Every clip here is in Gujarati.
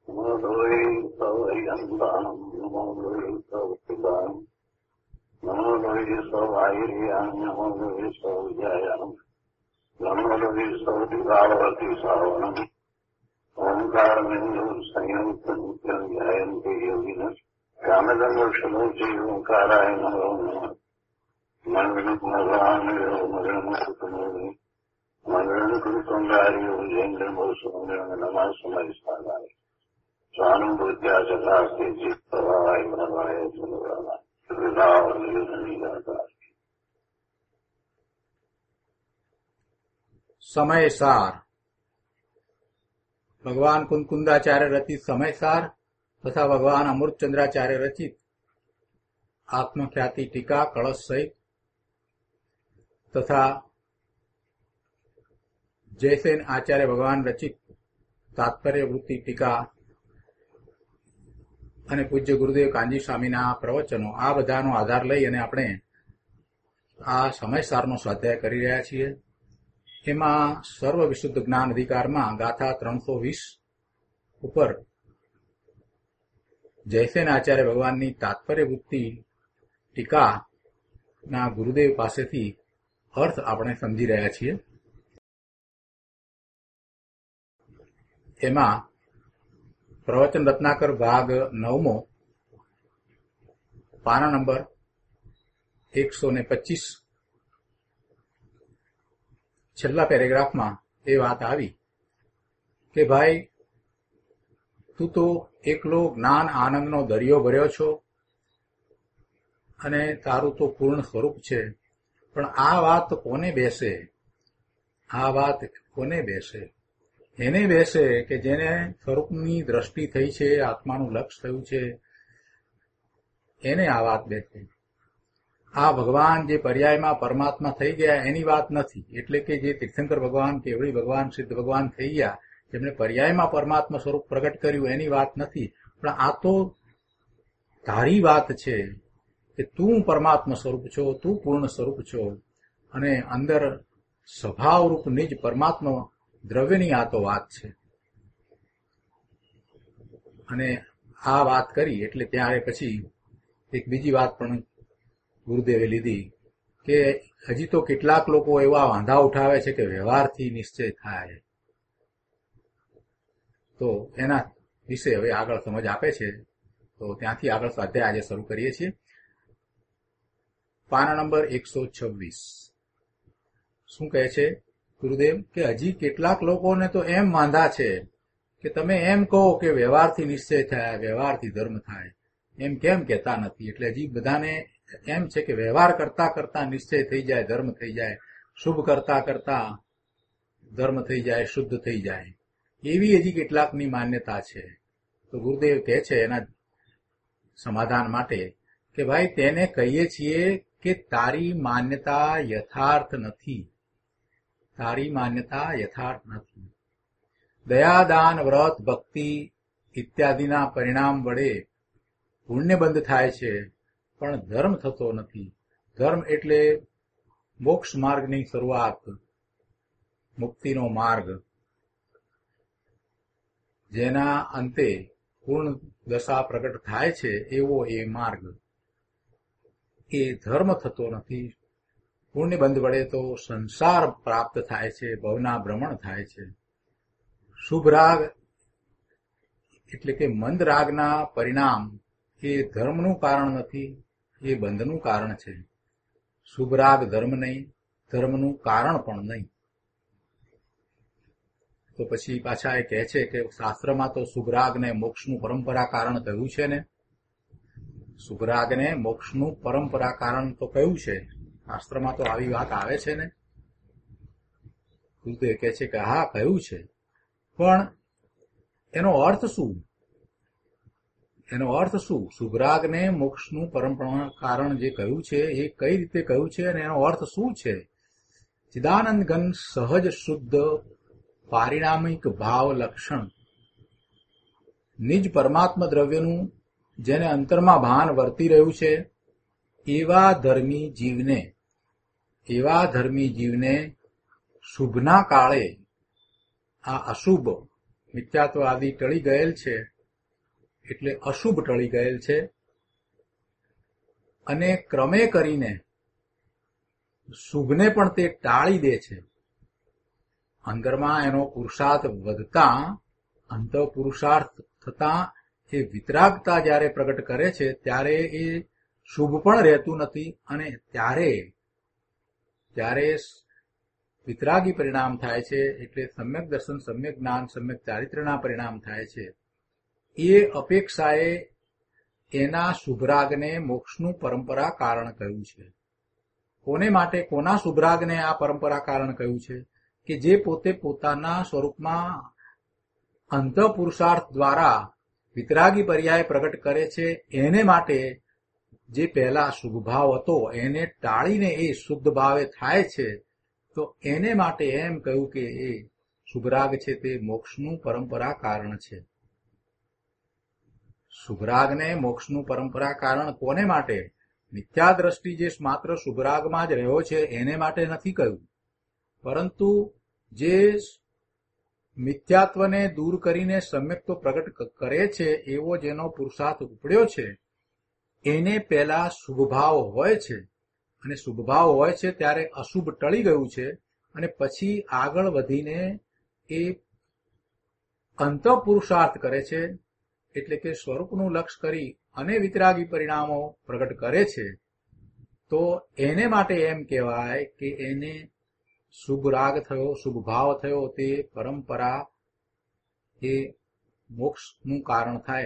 નમો લોહી સૌયંતાણમ નમો લોહી સૌપિદાન નમો લોહી સૌવાયરિયાન નમો લોહી સૌજાયાન નમો લોહી સૌદિવાવતી સાવનમ ઓંકાર બિંદુ સંયુક્ત નિત્યમ ધ્યાયંતે યોગિન કામદંડોષમૂર્તિ ઓંકારાય નમો નમઃ મંગળમગવાનયો મગળમુકુતમોની મંગળમુકુતંગાર્યો જૈન્દ્રમોસુંગણ નમઃ સમયસ્થાનાય સ્વાનુભૂત્યા ચલાસ્તે ચિત્તવાય ભવાય ચલવાય વિલાવનિર્ધાતા. સમયસાર ભગવાન કુંકુંદાચાર્ય રચિત સમયસાર તથા ભગવાન અમૃતચંદ્રાચાર્ય રચિત આત્મખ્યાતિ ટીકા કળશ સહિત તથા જયસેન આચાર્ય ભગવાન રચિત તાત્પર્ય વૃત્તિ ટીકા અને પૂજ્ય ગુરુદેવ કાનજી સ્વામીના પ્રવચનો, આ બધાનો આધાર લઈ અને આપણે આ સમયસારનો સ્વાધ્યાય કરી રહ્યા છીએ. એમાં સર્વ વિશુદ્ધ જ્ઞાન અધિકારમાં ગાથા 320 ઉપર જયસેન આચાર્ય ભગવાનની તાત્પર્ય વૃત્તિ ટીકાના ગુરુદેવ પાસેથી અર્થ આપણે સમજી રહ્યા છીએ. એમાં પ્રવચન રત્નાકર ભાગ 9મો, પાના નંબર 125, છેલ્લા પેરેગ્રાફમાં એ વાત આવી કે ભાઈ, તું તો એકલો જ્ઞાન આનંદનો દરિયો ભર્યો છો અને તારું તો પૂર્ણ સ્વરૂપ છે, પણ આ વાત કોને બેસે? આ વાત કોને બેસે? એને બેસે કે જેને સ્વરૂપની દ્રષ્ટિ થઈ છે, આત્માનું લક્ષ થયું છે, એને આ વાત બેસે. આ ભગવાન જે પર્યાયમાં પરમાત્મા થઈ ગયા એની વાત નથી. એટલે કે જે તીર્થંકર ભગવાન, કેવડી ભગવાન, સિદ્ધ ભગવાન થઈ ગયા, જેમણે પર્યાયમાં પરમાત્મા સ્વરૂપ પ્રગટ કર્યું, એની વાત નથી. પણ આ તો તારી વાત છે કે તું પરમાત્મા સ્વરૂપ છો, તું પૂર્ણ સ્વરૂપ છો અને અંદર સ્વભાવરૂપ નિજ પરમાત્મા દ્રવ્યની આ તો વાત છે. અને આ વાત કરી એટલે ત્યારે પછી એક બીજી વાત પણ ગુરુદેવે લીધી કે હજી તો કેટલાક લોકો એવા વાંધા ઉઠાવે છે કે વ્યવહારથી નિશ્ચય થાય. તો એના વિશે હવે આગળ સમજ આપે છે. તો ત્યાંથી આગળ સ્વાધ્યાય આજે શરૂ કરીએ છીએ. પાના નંબર 126 શું કહે છે ગુરુદેવ કે હજી કેટલાક લોકોને તો એમ વાંધા છે કે તમે એમ કહો કે વ્યવહારથી નિશ્ચય થાય, વ્યવહારથી ધર્મ થાય, એમ કેમ કહેતા નથી? એટલે હજી બધાને એમ છે કે વ્યવહાર કરતા કરતા નિશ્ચય થઈ જાય, ધર્મ થઈ જાય, શુભ કરતા કરતા ધર્મ થઈ જાય, શુદ્ધ થઈ જાય, એવી હજી કેટલાકની માન્યતા છે. તો ગુરુદેવ કહે છે એના સમાધાન માટે કે ભાઈ, તેને કહીએ છીએ કે તારી માન્યતા યથાર્થ નથી. તારી માન્યતા યથાર્થ નથી. દયાદાન, વ્રત, ભક્તિ ઇત્યાદિના પરિણામ વડે પુણ્ય બંધ થાય છે, પણ ધર્મ થતો નથી. ધર્મ એટલે મોક્ષ માર્ગની શરૂઆત, મુક્તિનો માર્ગ, જેના અંતે પૂર્ણ દશા પ્રગટ થાય છે, એવો એ માર્ગ. એ ધર્મ થતો નથી. પુણ્ય બંધ વડે તો સંસાર પ્રાપ્ત થાય છે, ભવના ભ્રમણ થાય છે. શુભ રાગ એટલે કે મંદ રાગના પરિણામ એ ધર્મનું કારણ નથી, એ બંધનું કારણ છે. શુભ રાગ ધર્મ નહીં, ધર્મનું કારણ પણ નહીં. તો પછી પાછા એ કહે છે કે શાસ્ત્રમાં તો શુભરાગને મોક્ષનું પરંપરા કારણ કહ્યું છે ને. શુભરાગને મોક્ષનું પરંપરા કારણ તો કહ્યું છે, શાસ્ત્રમાં તો આવી વાત આવે છે ને. ગુરુદેવ કહે છે કે હા, કહ્યું છે, પણ એનો અર્થ શું? એનો અર્થ શું? શુભરાગને મોક્ષનું પરંપરા કારણ જે કહ્યું છે એ કઈ રીતે કહ્યું છે અને એનો અર્થ શું છે? ચિદાનંદ ઘન સહજ શુદ્ધ પારિણામિક ભાવ લક્ષણ નિજ પરમાત્મા દ્રવ્યનું જેને અંતરમાં ભાન વર્તી રહ્યું છે, એવા ધર્મી જીવને શુભના કાળે આ અશુભ મિથ્યાત્વ આદિ ટળી ગયેલ છે એટલે અશુભ ટળી ગયેલ છે અને ક્રમે કરીને શુભને પણ તે ટાળી દે છે. અંદરમાં એનો પુરુષાર્થ વધતા, અંતઃ પુરુષાર્થ થતા એ વિતરાગતા જ્યારે પ્રગટ કરે છે ત્યારે એ શુભ પણ રહેતું નથી અને ત્યારે વિતરાગી પરિણામ થાય છે. એટલે સમ્યક દર્શન, સમ્યક જ્ઞાન, સમ્યક ચારિત્ર્યના પરિણામ થાય છે. એ અપેક્ષાએ એના શુભરાગને મોક્ષનું પરંપરા કારણ કહ્યું છે. કોને માટે, કોના શુભરાગને આ પરંપરા કારણ કહ્યું છે? કે જે પોતે પોતાના સ્વરૂપમાં અંતઃ પુરુષાર્થ દ્વારા વિતરાગી પર્યાય પ્રગટ કરે છે. એને માટે જે પહેલા શુભ ભાવ હતો એને ટાળીને એ શુદ્ધ ભાવે થાય છે. તો એને માટે એમ કહ્યું કે એ શુભરાગ છે તે મોક્ષનું પરંપરા કારણ છે. શુભરાગને મોક્ષનું પરંપરા કારણ કોને માટે? મિથ્યા દ્રષ્ટિ જે માત્ર શુભરાગમાં જ રહ્યો છે એને માટે નથી કહ્યું, પરંતુ જે મિથ્યાત્વને દૂર કરીને સમ્યક્ત્વ પ્રગટ કરે છે એવો જેનો પુરુષાર્થ ઉપડ્યો છે એને પહેલા શુભભાવ હોય છે, અને શુભભાવ હોય છે ત્યારે અશુભ ટળી ગયું છે, અને પછી આગળ વધીને એ અંતઃ પુરુષાર્થ કરે છે. એટલે કે સ્વરૂપનું લક્ષ્ય કરી અને વિતરાગી પરિણામો પ્રગટ કરે છે. તો એને માટે એમ કહેવાય કે એને શુભ રાગ થયો, શુભ ભાવ થયો, તે પરંપરા એ મોક્ષનું કારણ થાય.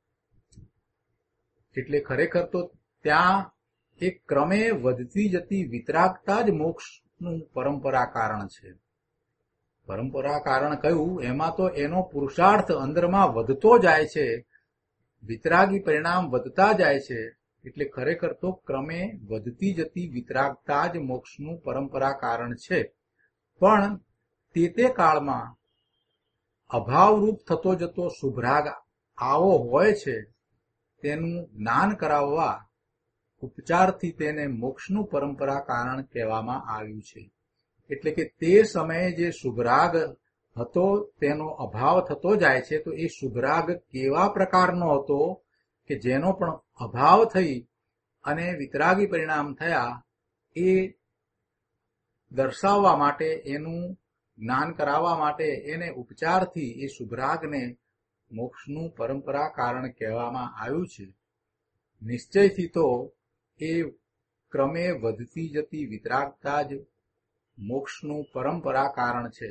એટલે ખરેખર તો ત્યાં એક ક્રમે વધતી જતી વિતરાગતા જ મોક્ષનું પરંપરા કારણ છે. પરંપરા કારણ કયું? એમાં તો એનો પુરુષાર્થ અંદરમાં વધતો જાય છે, વિતરાગી પરિણામ વધતા જાય છે. એટલે ખરેખર તો ક્રમે વધતી જતી વિતરાગતા જ મોક્ષનું પરંપરા કારણ છે. પણ તે કાળમાં અભાવરૂપ થતો જતો શુભરાગ આવો હોય છે, તેનું જ્ઞાન કરાવવા ઉપચારથી તેને મોક્ષનું પરંપરા કારણ કહેવામાં આવ્યું છે. એટલે કે તે સમયે જે શુભરાગ હતો તેનો અભાવ થતો જાય છે. તો એ શુભરાગ કેવા પ્રકારનો હતો કે જેનો પણ અભાવ થઈ અને વિતરાગી પરિણામ થયા, એ દર્શાવવા માટે, એનું જ્ઞાન કરાવવા માટે એને ઉપચારથી એ શુભરાગને મોક્ષનું પરંપરા કારણ કહેવામાં આવ્યું છે. નિશ્ચયથી તો એ ક્રમે વધતી જતી વિતરાગતા જ મોક્ષનું પરંપરા કારણ છે.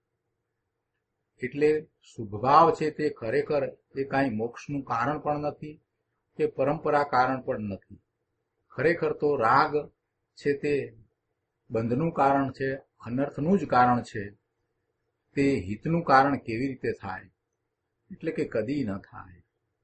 એટલે શુભભાવ છે તે ખરેખર એ કાંઈ મોક્ષનું કારણ પણ નથી કે પરંપરા કારણ પણ નથી. ખરેખર તો રાગ છે તે બંધનું કારણ છે, અનર્થનું જ કારણ છે. તે હિતનું કારણ કેવી રીતે થાય? એટલે કે કદી ન થાય.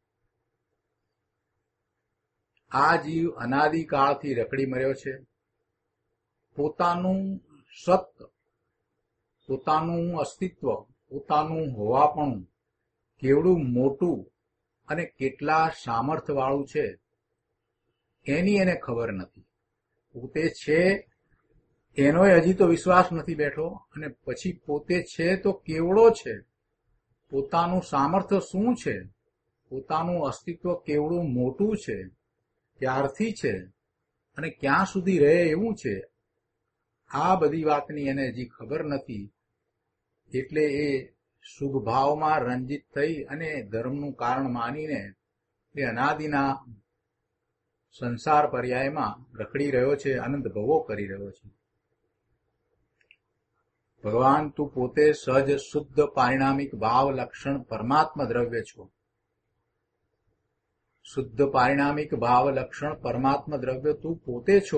આ જીવ અનાદિકાળથી રખડી મર્યો છે. પોતાનું સત, પોતાનું અસ્તિત્વ, પોતાનું હોવાપણું કેવડું મોટું અને કેટલા સામર્થ્યવાળું છે એની એને ખબર નથી. પોતે છે એનોય હજી તો વિશ્વાસ નથી બેઠો, અને પછી પોતે છે તો કેવડો છે, પોતાનું સામર્થ્ય શું છે, પોતાનું અસ્તિત્વ કેવડું મોટું છે, ક્યારથી છે અને ક્યાં સુધી રહે એવું છે, આ બધી વાતની એને હજી ખબર નથી. એટલે એ શુભ ભાવમાં રંજિત થઈ અને ધર્મનું કારણ માનીને એ અનાદિના સંસાર પર્યાયમાં રખડી રહ્યો છે, અનંત ભવો કરી રહ્યો છે. ભગવાન, તું પોતે સહજ શુદ્ધ પારિણામિક ભાવ લક્ષણ પરમાત્મા દ્રવ્ય છો. શુદ્ધ પારિણામિક ભાવ લક્ષણ પરમાત્મા દ્રવ્ય તું પોતે છો.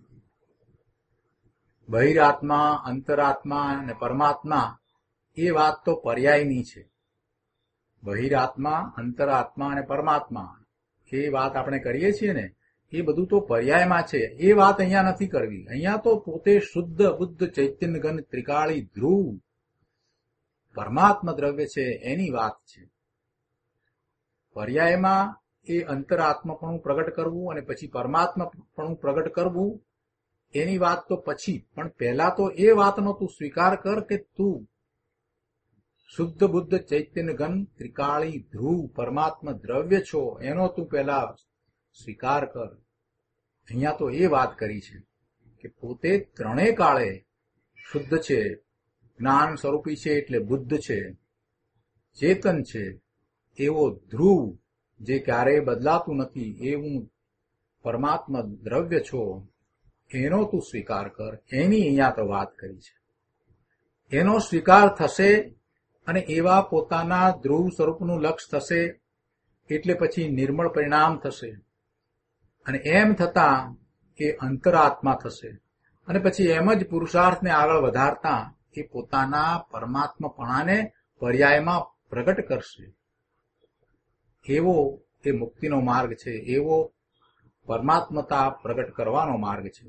બહિરાત્મા, અંતરાત્મા અને પરમાત્મા એ વાત તો પર્યાયની છે. બહિરાત્મા, અંતરાત્મા અને પરમાત્મા એ વાત આપણે કરીએ છીએ ને, એ બધું તો પર્યાયમાં છે. એ વાત અહીંયા નથી કરવી. અહીંયા તો પોતે શુદ્ધ બુદ્ધ ચૈતન્ય ઘન ત્રિકાળી ધ્રુવ પરમાત્મા દ્રવ્ય છે એની વાત છે. પર્યાયમાં એ અંતરાત્માપણું પ્રગટ કરવું અને પછી પરમાત્માપણું પ્રગટ કરવું એની વાત તો પછી, પણ પહેલા તો એ વાતનો તું સ્વીકાર કર કે તું શુદ્ધ બુદ્ધ ચૈતન્ય ઘન ત્રિકાળી ધ્રુવ પરમાત્મા દ્રવ્ય છો એનો તું પહેલા સ્વીકાર કર. અહીંયા તો એ વાત કરી છે કે પોતે ત્રણેય કાળે શુદ્ધ છે, જ્ઞાન સ્વરૂપી છે એટલે બુદ્ધ છે, ચેતન છે, એવો ધ્રુવ જે ક્યારેય બદલાતું નથી એવું પરમાત્મા દ્રવ્ય છો એનો તું સ્વીકાર કર. એની અહીંયા તો વાત કરી છે. એનો સ્વીકાર થશે અને એવા પોતાના ધ્રુવ સ્વરૂપનું લક્ષ થશે એટલે પછી નિર્મળ પરિણામ થશે અને એમ થતા એ અંતરાત્મા થશે અને પછી એમ જ પુરુષાર્થને આગળ વધારતા એ પોતાના પરમાત્માપણાને પર્યાયમાં પ્રગટ કરશે. એવો એ મુક્તિનો માર્ગ છે, એવો પરમાત્મતા પ્રગટ કરવાનો માર્ગ છે.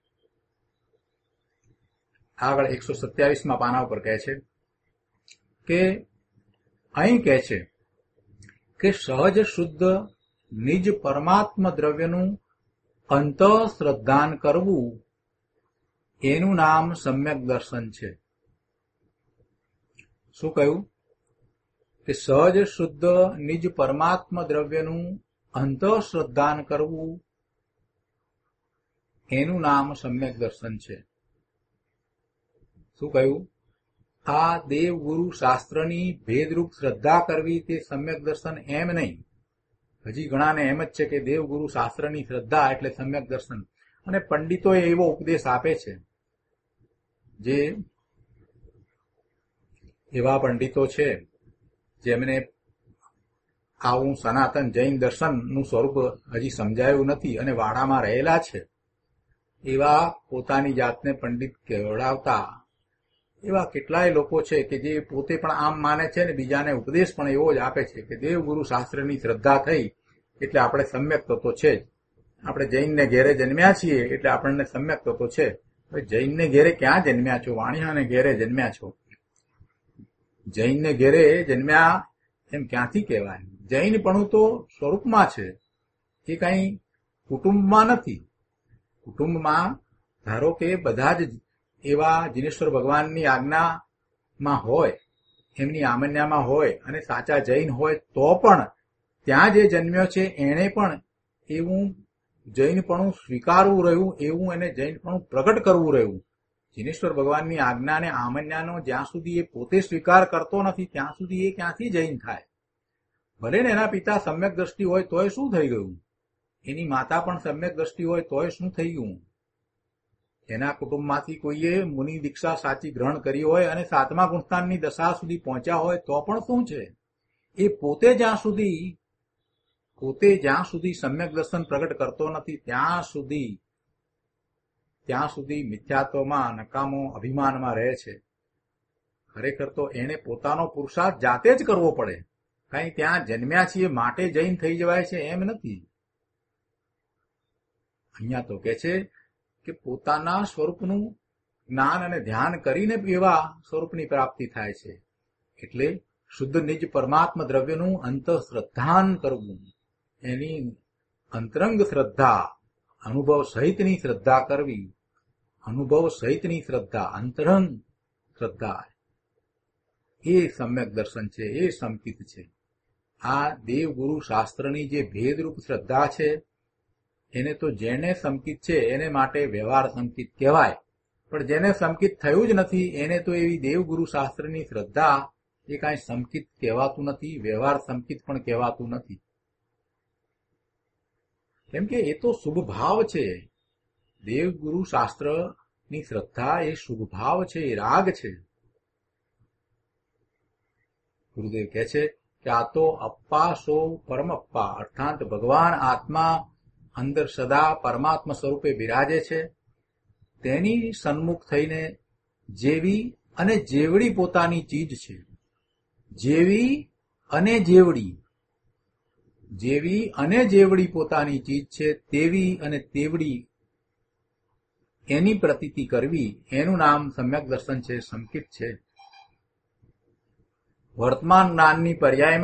આગળ 127માં પાના ઉપર કહે છે કે અહીં કહે છે કે સહજ શુદ્ધ નિજ પરમાત્મ દ્રવ્યનું અંતઃશ્રદ્ધાન કરવું એનું નામ સમ્યક દર્શન છે. શું કહ્યું? કે સહજ શુદ્ધ નિજ પરમાત્મ દ્રવ્યનું અંતઃશ્રદ્ધાન કરવું એનું નામ સમ્યક દર્શન છે. શું કહ્યું? આ દેવગુરુ શાસ્ત્રની ભેદરૂપ શ્રદ્ધા કરવી તે સમ્યક દર્શન એમ નહીં. હજી ઘણાને એમ જ છે કે દેવગુરુ શાસ્ત્રની શ્રદ્ધા એટલે સમ્યક દર્શન. અને પંડિતોએ એવો ઉપદેશ આપે છે, જે એવા પંડિતો છે જેમને આવું સનાતન જૈન દર્શનનું સ્વરૂપ હજી સમજાયું નથી અને વાડામાં રહેલા છે, એવા પોતાની જાતને પંડિત કહેવડાવતા એવા કેટલાય લોકો છે કે જે પોતે પણ આમ માને છે ને બીજાને ઉપદેશ પણ એવો જ આપે છે કે દેવગુરુ શાસ્ત્રની શ્રદ્ધા થઈ એટલે આપણે સમ્યક તત્વો છે જ. આપણે જૈનને ઘેરે જન્મ્યા છીએ એટલે આપણને સમ્યક તત્વો છે. હવે જૈનને ઘેરે ક્યાં જન્મ્યા છો? વાણિયાને ઘેરે જન્મ્યા છો. જૈનને ઘેરે જન્મ્યા એમ ક્યાંથી કહેવાય? જૈનપણું તો સ્વરૂપમાં છે, એ કઈ કુટુંબમાં નથી. કુટુંબમાં ધારો કે બધા જ એવા જિનેશ્વર ભગવાનની આજ્ઞામાં હોય, એમની આમન્યામાં હોય અને સાચા જૈન હોય તો પણ ત્યાં જે જન્મ્યો છે એણે પણ એવું જૈનપણું સ્વીકારવું રહ્યું, એવું એને જૈનપણું પ્રગટ કરવું રહ્યું. જિનેશ્વર ભગવાનની આજ્ઞાને આમન્યાનો જ્યાં સુધી એ પોતે સ્વીકાર કરતો નથી ત્યાં સુધી એ ક્યાંથી જૈન થાય? ભલે ને એના પિતા સમ્યક દ્રષ્ટિ હોય તોય શું થઈ ગયું? એની માતા પણ સમ્યક દ્રષ્ટિ હોય તોય શું થઈ ગયું? એના કુટુંબમાંથી કોઈએ મુનિ દીક્ષા સાચી ગ્રહણ કરી હોય અને 7મા ગુણસ્થાનની દશા સુધી પહોંચ્યા હોય તો પણ શું છે? એ પોતે જ્યાં સુધી સમ્યક દર્શન પ્રગટ કરતો નથી ત્યાં સુધી મિથ્યાત્વમાં નકામો અભિમાનમાં રહે છે. ખરેખર તો એને પોતાનો પુરુષાર્થ જાતે જ કરવો પડે. કઈ ત્યાં જન્મ્યા છીએ માટે જૈન થઈ જવાય છે એમ નથી. અહીંયા તો કે છે કે પોતાના સ્વરૂપનું જ્ઞાન અને ધ્યાન કરીને એવા સ્વરૂપની પ્રાપ્તિ થાય છે. એટલે શુદ્ધ નિજ પરમાત્મ દ્રવ્યનું અંતઃશ્રદ્ધાન કરવું, એની અંતરંગ શ્રદ્ધા, અનુભવ સહિતની શ્રદ્ધા કરવી. અનુભવ સહિતની શ્રદ્ધા, અંતરંગ શ્રદ્ધા, એ સમ્યક દર્શન છે, એ સંકિત છે. આ દેવગુરુ શાસ્ત્રની જે ભેદરૂપ શ્રદ્ધા છે એને તો જેને સંકિત છે એને માટે વ્યવહાર સંકિત કહેવાય, પણ જેને સંકિત થયું જ નથી એને તો એવી દેવગુરુ શાસ્ત્રની શ્રદ્ધા એ કાંઈ સંકિત કહેવાતું નથી, વ્યવહાર સંકિત પણ કહેવાતું નથી. કેમ કે એ તો શુભ ભાવ છે. દેવગુરુ શાસ્ત્રની શ્રદ્ધા એ શુભ ભાવ છે, એ રાગ છે. ગુરુદેવ કહે છે કે આ તો અપ્પા સો પરમપ્પા, અર્થાત ભગવાન આત્મા અંદર સદા પરમાત્મા સ્વરૂપે બિરાજે છે. તેની સન્મુખ થઈને જેવી અને જેવડી પોતાની ચીજ છે, જેવી અને જેવડી પોતાની ચીજ છે તેવી અને તેવડી એની પ્રતીતિ કરવી એનું નામ સમ્યક દર્શન છે, સંકિત છે. વર્તમાન જ્ઞાનની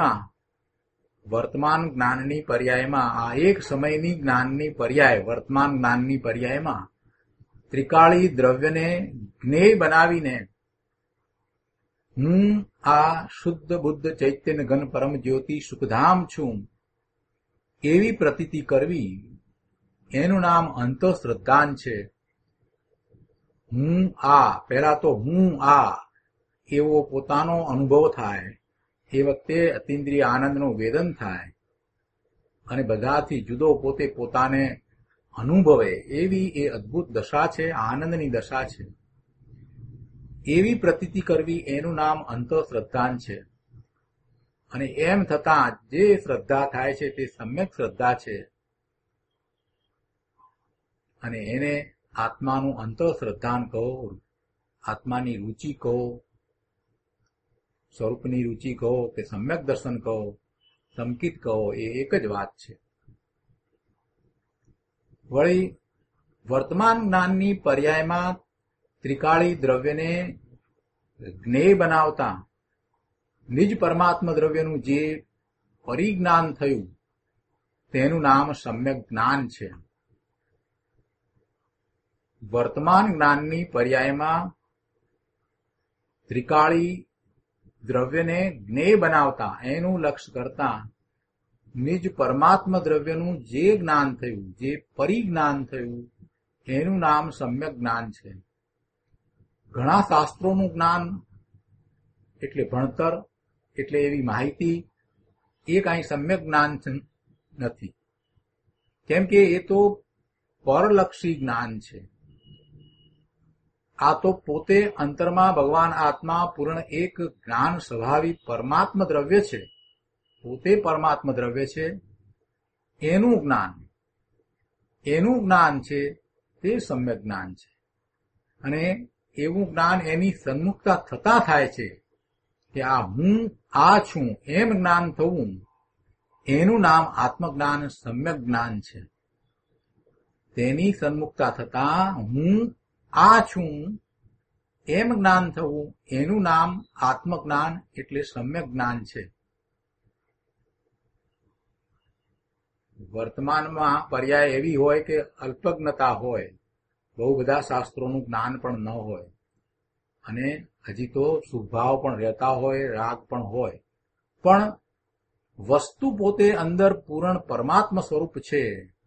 પર્યાયમાં આ એક સમયની જ્ઞાનની પર્યાય, વર્તમાન જ્ઞાનની પર્યાયમાં ત્રિકાળી દ્રવ્યને જ્ઞેય બનાવીને હું આ શુદ્ધ બુદ્ધ ચૈતન્ય ઘન પરમ જ્યોતિ સુખધામ છું એવી પ્રતીતિ કરવી, એનું નામ અંતઃશ્રદ્ધાન છે. હું આ, પહેલા તો હું આ એવો પોતાનો અનુભવ થાય, એ વખતે અતિન્દ્રિય આનંદનું વેદન થાય અને બધાથી જુદો પોતે પોતાને અનુભવે એવી એ અદ્ભુત દશા છે, આનંદની દશા છે. એવી પ્રતીતિ કરવી એનું નામ અંતઃશ્રદ્ધાન છે. અને એમ થતાં જે શ્રદ્ધા થાય છે તે સમ્યક શ્રદ્ધા છે. અને એને આત્માનું અંતઃશ્રદ્ધાન કહો, આત્માની રુચિ કહો, સ્વરૂપની રુચિ કહો કે સમ્યક દર્શન કહો, સંકિત કહો, એ એક જ વાત છે. વળી વર્તમાન જ્ઞાનની પર્યાયમાં ત્રિકાળી દ્રવ્યને જ્ઞેય બનાવતા નિજ પરમાત્મા દ્રવ્યનું જે પરિજ્ઞાન થયું તેનું નામ સમ્યક જ્ઞાન છે. વર્તમાન જ્ઞાનની પર્યાયમાં ત્રિકાળી દ્રવ્યને જ્ઞેય બનાવતા એનું લક્ષ્ય કરતા નિજ પરમાત્મા દ્રવ્યનું જે જ્ઞાન થયું, જે પરિજ્ઞાન થયું એનું નામ સમ્યક જ્ઞાન છે. ઘણા શાસ્ત્રોનું જ્ઞાન એટલે ભણતર, એટલે એવી માહિતી, એ કાંઈ સમ્યક જ્ઞાન નથી, કેમ કે એ તો પરલક્ષી જ્ઞાન છે. આ તો પોતે અંતરમાં ભગવાન આત્મા પૂર્ણ એક જ્ઞાન સ્વભાવી પરમાત્મા દ્રવ્ય છે, પોતે પરમાત્મા દ્રવ્ય છે, એનું જ્ઞાન છે તે સમ્યક જ્ઞાન છે. અને એવું જ્ઞાન એની સન્મુખતા થતા થાય છે કે આ હું આ છું એમ જ્ઞાન થવું, એનું નામ આત્મજ્ઞાન સમ્યક જ્ઞાન છે. તેની સન્મુખતા થતા હું આ છું એમ જ્ઞાન થવું, એનું નામ આત્મજ્ઞાન એટલે સમ્યક જ્ઞાન છે. વર્તમાનમાં પર્યાય એવી હોય કે અલ્પજ્ઞતા હોય, બહુ બધા શાસ્ત્રોનું જ્ઞાન પણ ન હોય, અને હજી તો સુભાવ પણ રહેતા હોય, રાગ પણ હોય, પણ વસ્તુ પોતે અંદર પૂર્ણ પરમાત્મા સ્વરૂપ છે.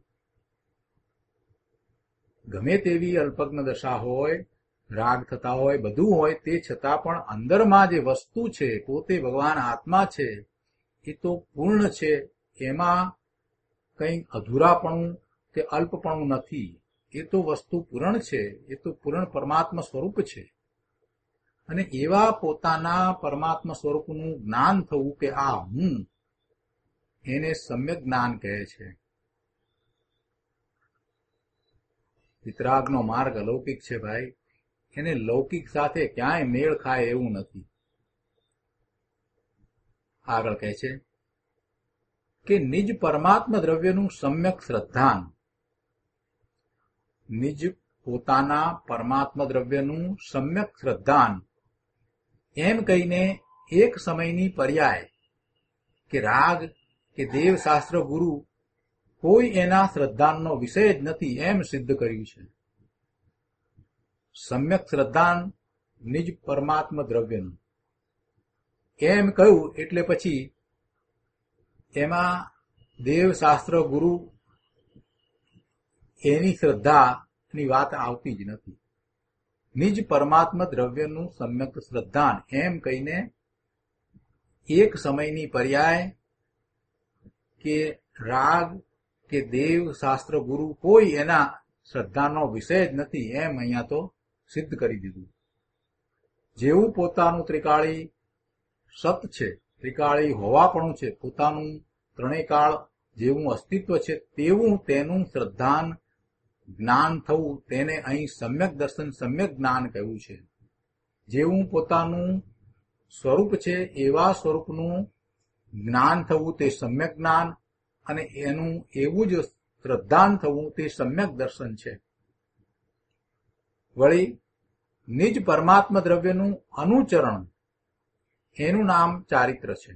ગમે તેવી અલ્પજ્ઞ દશા હોય, રાગ થતા હોય, બધું હોય, તે છતાં પણ અંદરમાં જે વસ્તુ છે પોતે ભગવાન આત્મા છે, એ તો પૂર્ણ છે. એમાં કંઈ અધૂરાપણું કે અલ્પપણું નથી. એ તો વસ્તુ પૂર્ણ છે, એ તો પૂર્ણ પરમાત્મા સ્વરૂપ છે. અને એવા પોતાના પરમાત્મા સ્વરૂપનું જ્ઞાન થવું કે આ હું, એને સમ્યક જ્ઞાન કહે છે. વિતરાગનો માર્ગ અલૌકિક છે ભાઈ, એને લૌકિક સાથે ક્યાંય મેળ ખાય એવું નથી. આગળ કહે છે કે નિજ પરમાત્મા દ્રવ્યનું સમ્યક શ્રદ્ધાન, નિજ પોતાના પરમાત્મા દ્રવ્યનું સમ્યક શ્રદ્ધાન એમ કહીને એક સમયની પર્યાય કે રાગ કે દેવશાસ્ત્ર ગુરુ કોઈ એના શ્રદ્ધાનનો વિષય જ નથી એમ સિદ્ધ કર્યું છે. સમ્યક શ્રદ્ધાન નિજ પરમાત્મા દ્રવ્યનું એમ કહ્યું એટલે પછી એમાં દેવશાસ્ત્ર ગુરુ એની શ્રદ્ધાની વાત આવતી જ નથી. નિજ પરમાત્મા દ્રવ્યનું સમ્યક શ્રદ્ધાન એમ કહીને એક સમયની પર્યાય કે રાગ કે દેવ શાસ્ત્ર ગુરુ કોઈ એના શ્રદ્ધાનો વિષય જ નથી એમ અહીંયા તો સિદ્ધ કરી દીધું. જેવું પોતાનું ત્રિકાળી સત છે, ત્રિકાળી હોવાપણું છે, પોતાનું ત્રણેય કાળ જેવું અસ્તિત્વ છે, તેવું તેનું શ્રદ્ધાન જ્ઞાન થવું, તેને અહીં સમ્યક દર્શન સમ્યક જ્ઞાન કહ્યું છે. જેવું પોતાનું સ્વરૂપ છે એવા સ્વરૂપનું જ્ઞાન થવું તે સમ્યક જ્ઞાન, અને એનું એવું જ શ્રદ્ધાન થવું તે સમ્યક દર્શન છે. વળી નિજ પરમાત્મા દ્રવ્યનું અનુચરણ એનું નામ ચારિત્ર છે.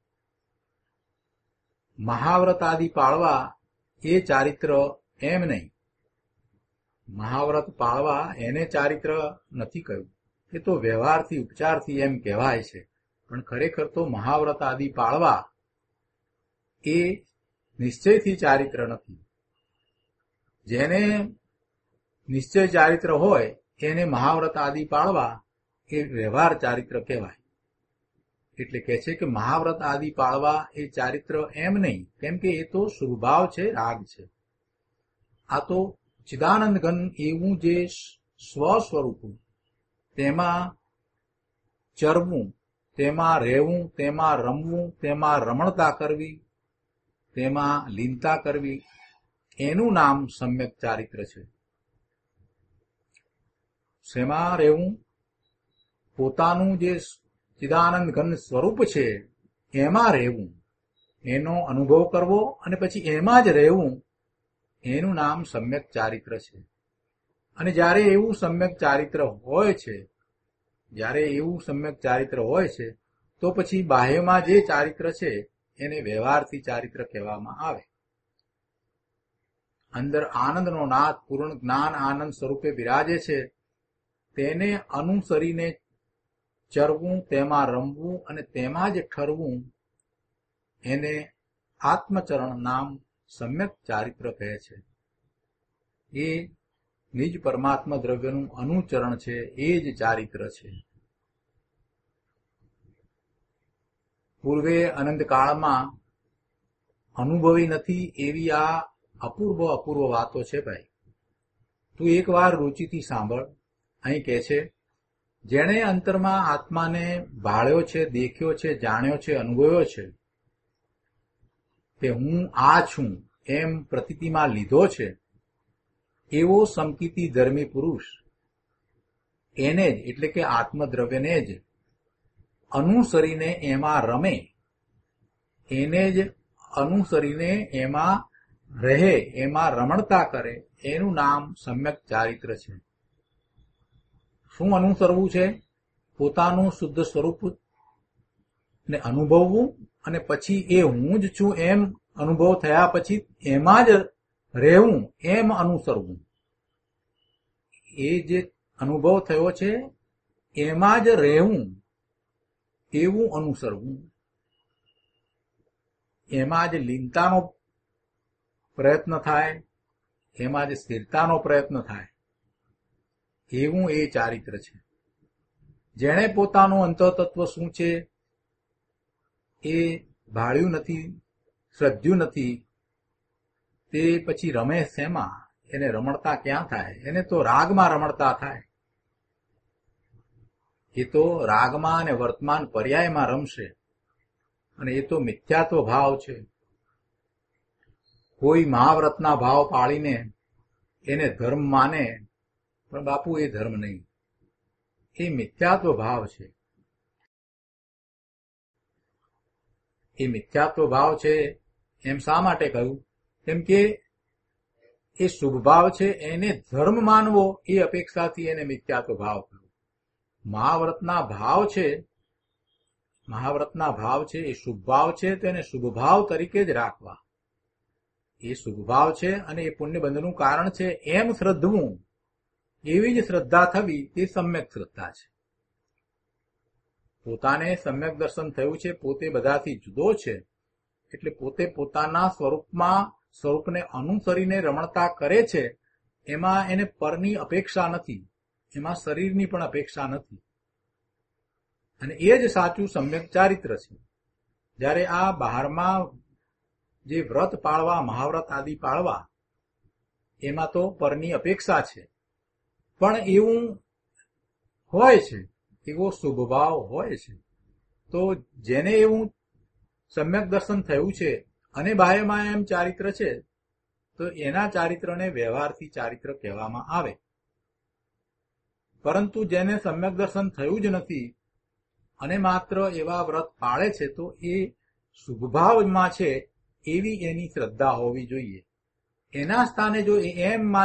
મહાવ્રત આદિ પાળવા એ ચારિત્ર એમ નહીં. મહાવ્રત પાળવા એને ચારિત્ર નથી કહ્યું. એ તો વ્યવહારથી ઉપચારથી એમ કહેવાય છે, પણ ખરેખર તો મહાવ્રત આદિ પાળવા એ નિશ્ચયથી ચારિત્ર નથી. જેને નિશ્ચય ચારિત્ર હોય એને મહાવ્રત આદિ પાળવા એ વ્યવહાર ચારિત્ર કહેવાય. એટલે કહે છે કે મહાવ્રત આદિ પાળવા એ ચારિત્ર એમ નહીં, કેમ કે એ તો શુભભાવ છે, રાગ છે. આ તો ચિદાનંદ ઘન એવું જે સ્વસ્વરૂપ, તેમાં ચરવું, તેમાં રહેવું, તેમાં રમવું, તેમાં રમણતા કરવી, તેમાં લીનતા કરવી, એનું નામ સમ્યક ચારિત્ર છે. શેમાં રહેવું? પોતાનું જે ચિદાનંદ ઘન સ્વરૂપ છે એમાં રહેવું, એનો અનુભવ કરવો અને પછી એમાં જ રહેવું, એનું નામ સમ્યક ચારિત્ર છે. અને જ્યારે એવું સમ્યક ચારિત્ર હોય છે, જ્યારે એવું સમ્યક ચારિત્ર હોય છે તો પછી બાહ્યમાં જે ચારિત્ર છે એને વ્યવહારથી ચારિત્ર કહેવામાં આવે. અંદર આનંદનો નાદ પૂર્ણ જ્ઞાન આનંદ સ્વરૂપે બિરાજે છે, તેને અનુસરીને ચરવું, તેમાં રમવું અને તેમાં જ ઠરવું, એને આત્મચરણ નામ સમ્યક ચારિત્ર કહે છે. એ નિજ પરમાત્મા દ્રવ્યનું અનુચરણ છે, એ જ ચારિત્ર છે. પૂર્વે અનંતકાળમાં અનુભવી નથી એવી આ અપૂર્વ વાતો છે ભાઈ. તું એક વાર રૂચિથી સાંભળ. અહીં કહે છે, જેણે અંતરમાં આત્માને ભાળ્યો છે, દેખ્યો છે, જાણ્યો છે, અનુભવ્યો છે, કે હું આ છું એમ પ્રતીતિમાં લીધો છે, એવો સંકિતી ધર્મી પુરુષ એને જ એટલે કે આત્મદ્રવ્યને જ અનુસરીને એમાં રમે, એને જ અનુસરીને એમાં રહે, એમાં રમણતા કરે, એનું નામ સમ્યક ચારિત્ર છે. શું અનુસરવું છે? પોતાનું શુદ્ધ સ્વરૂપ ને અનુભવવું અને પછી એ હું જ છું એમ અનુભવ થયા પછી એમાં જ રહેવું, એમ અનુસરવું. એ જે અનુભવ થયો છે એમાં જ રહેવું, એવું અનુસરવું. એમાં જ લીનતાનો પ્રયત્ન થાય, એમાં જ સ્થિરતાનો પ્રયત્ન થાય, એવું એ ચારિત્ર છે. જેણે પોતાનું અંતઃતત્વ શું છે એ ભાળ્યું નથી, શ્રદ્ધ્યું નથી, તે પછી રમે શેમાં? એને રમણતા ક્યાં થાય? એને તો રાગમાં રમણતા થાય. એ તો રાગમાં અને વર્તમાન પર્યાયમાં રમશે, અને એ તો મિથ્યાત્વ ભાવ છે. કોઈ મહાવ્રતના ભાવ પાળીને એને ધર્મ માને, પણ બાપુ એ ધર્મ નહીં, એ મિથ્યાત્વ ભાવ છે. એ મિથ્યાત્વ ભાવ છે. એમ શા માટે કહ્યું? કેમ કે એ શુભ ભાવ છે, એને ધર્મ માનવો એ અપેક્ષાથી એને મિથ્યાત્વ ભાવ કહ્યું. મહાવ્રતના ભાવ છે, મહાવ્રતના ભાવ છે, એ શુભ ભાવ છે, તો એને શુભ ભાવ તરીકે જ રાખવા. એ શુભ ભાવ છે અને એ પુણ્યબંધનું કારણ છે એમ શ્રદ્ધવું, એવી જ શ્રદ્ધા થવી, તે સમ્યક શ્રદ્ધા છે. પોતાને સમ્યક દર્શન થયું છે, પોતે બધાથી જુદો છે, એટલે પોતે પોતાના સ્વરૂપને અનુસરીને રમણતા કરે છે. એમાં એને પરની અપેક્ષા નથી, એમાં શરીરની પણ અપેક્ષા નથી. અને એ જ સાચું સમ્યક ચારિત્ર છે. જ્યારે આ બહારમાં જે વ્રત પાળવા, મહાવ્રત આદિ પાળવા, એમાં તો પરની અપેક્ષા છે, પણ એવું હોય છે, એવો શુભભાવ હોય છે. તો જેને એવું સમ્યક દર્શન થયું છે અને બાહ્યમાં એમ ચારિત્ર છે, તો એના ચારિત્રને વ્યવહારથી ચારિત્ર કહેવામાં આવે. પરંતુ જેને સમ્યક દર્શન થયું જ નથી અને માત્ર એવા વ્રત પાળે છે, તો એ શુભભાવમાં છે એવી એની શ્રદ્ધા હોવી જોઈએ. એના સ્થાને જો એ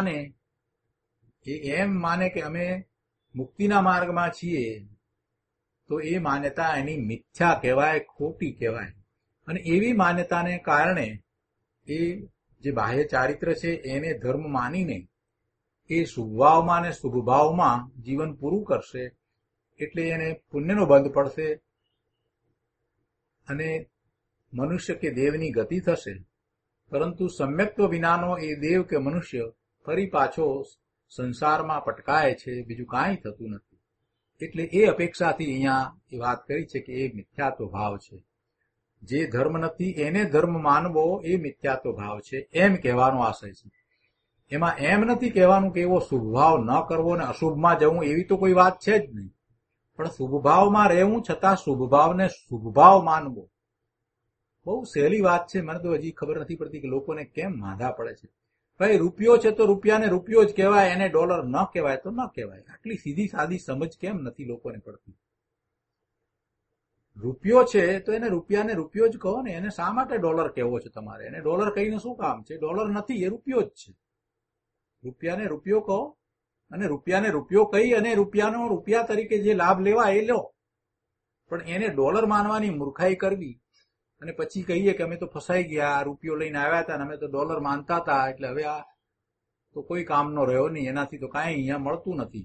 એમ માને કે અમે મુક્તિના માર્ગમાં છીએ, તો એ માન્યતા એની મિથ્યા કહેવાય, ખોટી કહેવાય. અને એવી માન્યતાને કારણે એ જે બાહ્ય ચારિત્ર છે એને ધર્મ માનીને એ શુભભાવમાં અને શુભભાવમાં જીવન પૂરું કરશે, એટલે એને પુણ્યનો બંધ પડશે અને મનુષ્ય કે દેવની ગતિ થશે. પરંતુ સમ્યક્ત્વ વિનાનો એ દેવ કે મનુષ્ય ફરી પાછો સંસારમાં પટકાય છે, બીજું કાંઈ થતું નથી. એટલે એ અપેક્ષાથી અહીંયા એ વાત કરી છે કે એ મિથ્યાત્વ ભાવ છે. જે ધર્મ નથી એને ધર્મ માનવો એ મિથ્યાત્વ ભાવ છે, એમ કહેવાનો આશય છે. એમાં એમ નથી કહેવાનું કે એવો શુભભાવ ન કરવો ને અશુભમાં જવું, એવી તો કોઈ વાત છે જ નહીં. પણ શુભભાવમાં રહેવું છતાં શુભભાવને શુભભાવ માનવો બહુ સહેલી વાત છે. મને તો હજી ખબર નથી પડતી કે લોકોને કેમ માંદા પડે છે. ભાઈ રૂપિયો છે તો રૂપિયાને રૂપિયો જ કહેવાય, એને ડોલર ન કહેવાય તો ન કહેવાય. આટલી સીધી સાદી સમજ કેમ નથી લોકોને પડતી? રૂપિયો છે તો એને રૂપિયાને રૂપિયો જ કહો ને. એને શા માટે ડોલર કહેવો છે તમારે? એને ડોલર કહીને શું કામ છે? ડોલર નથી, એ રૂપિયો જ છે. રૂપિયાને રૂપિયો કહો અને રૂપિયાને રૂપિયો કહી અને રૂપિયાનો રૂપિયા તરીકે જે લાભ લેવા એ લો. પણ એને ડોલર માનવાની મૂર્ખાઈ કરવી અને પછી કહીએ કે અમે તો ફસાઈ ગયા, રૂપિયો લઈને આવ્યા હતા અને અમે તો ડોલર માનતા હતા, એટલે હવે આ તો કોઈ કામનો રહ્યો નહીં, એનાથી તો કાંઈ અહીંયા મળતું નથી.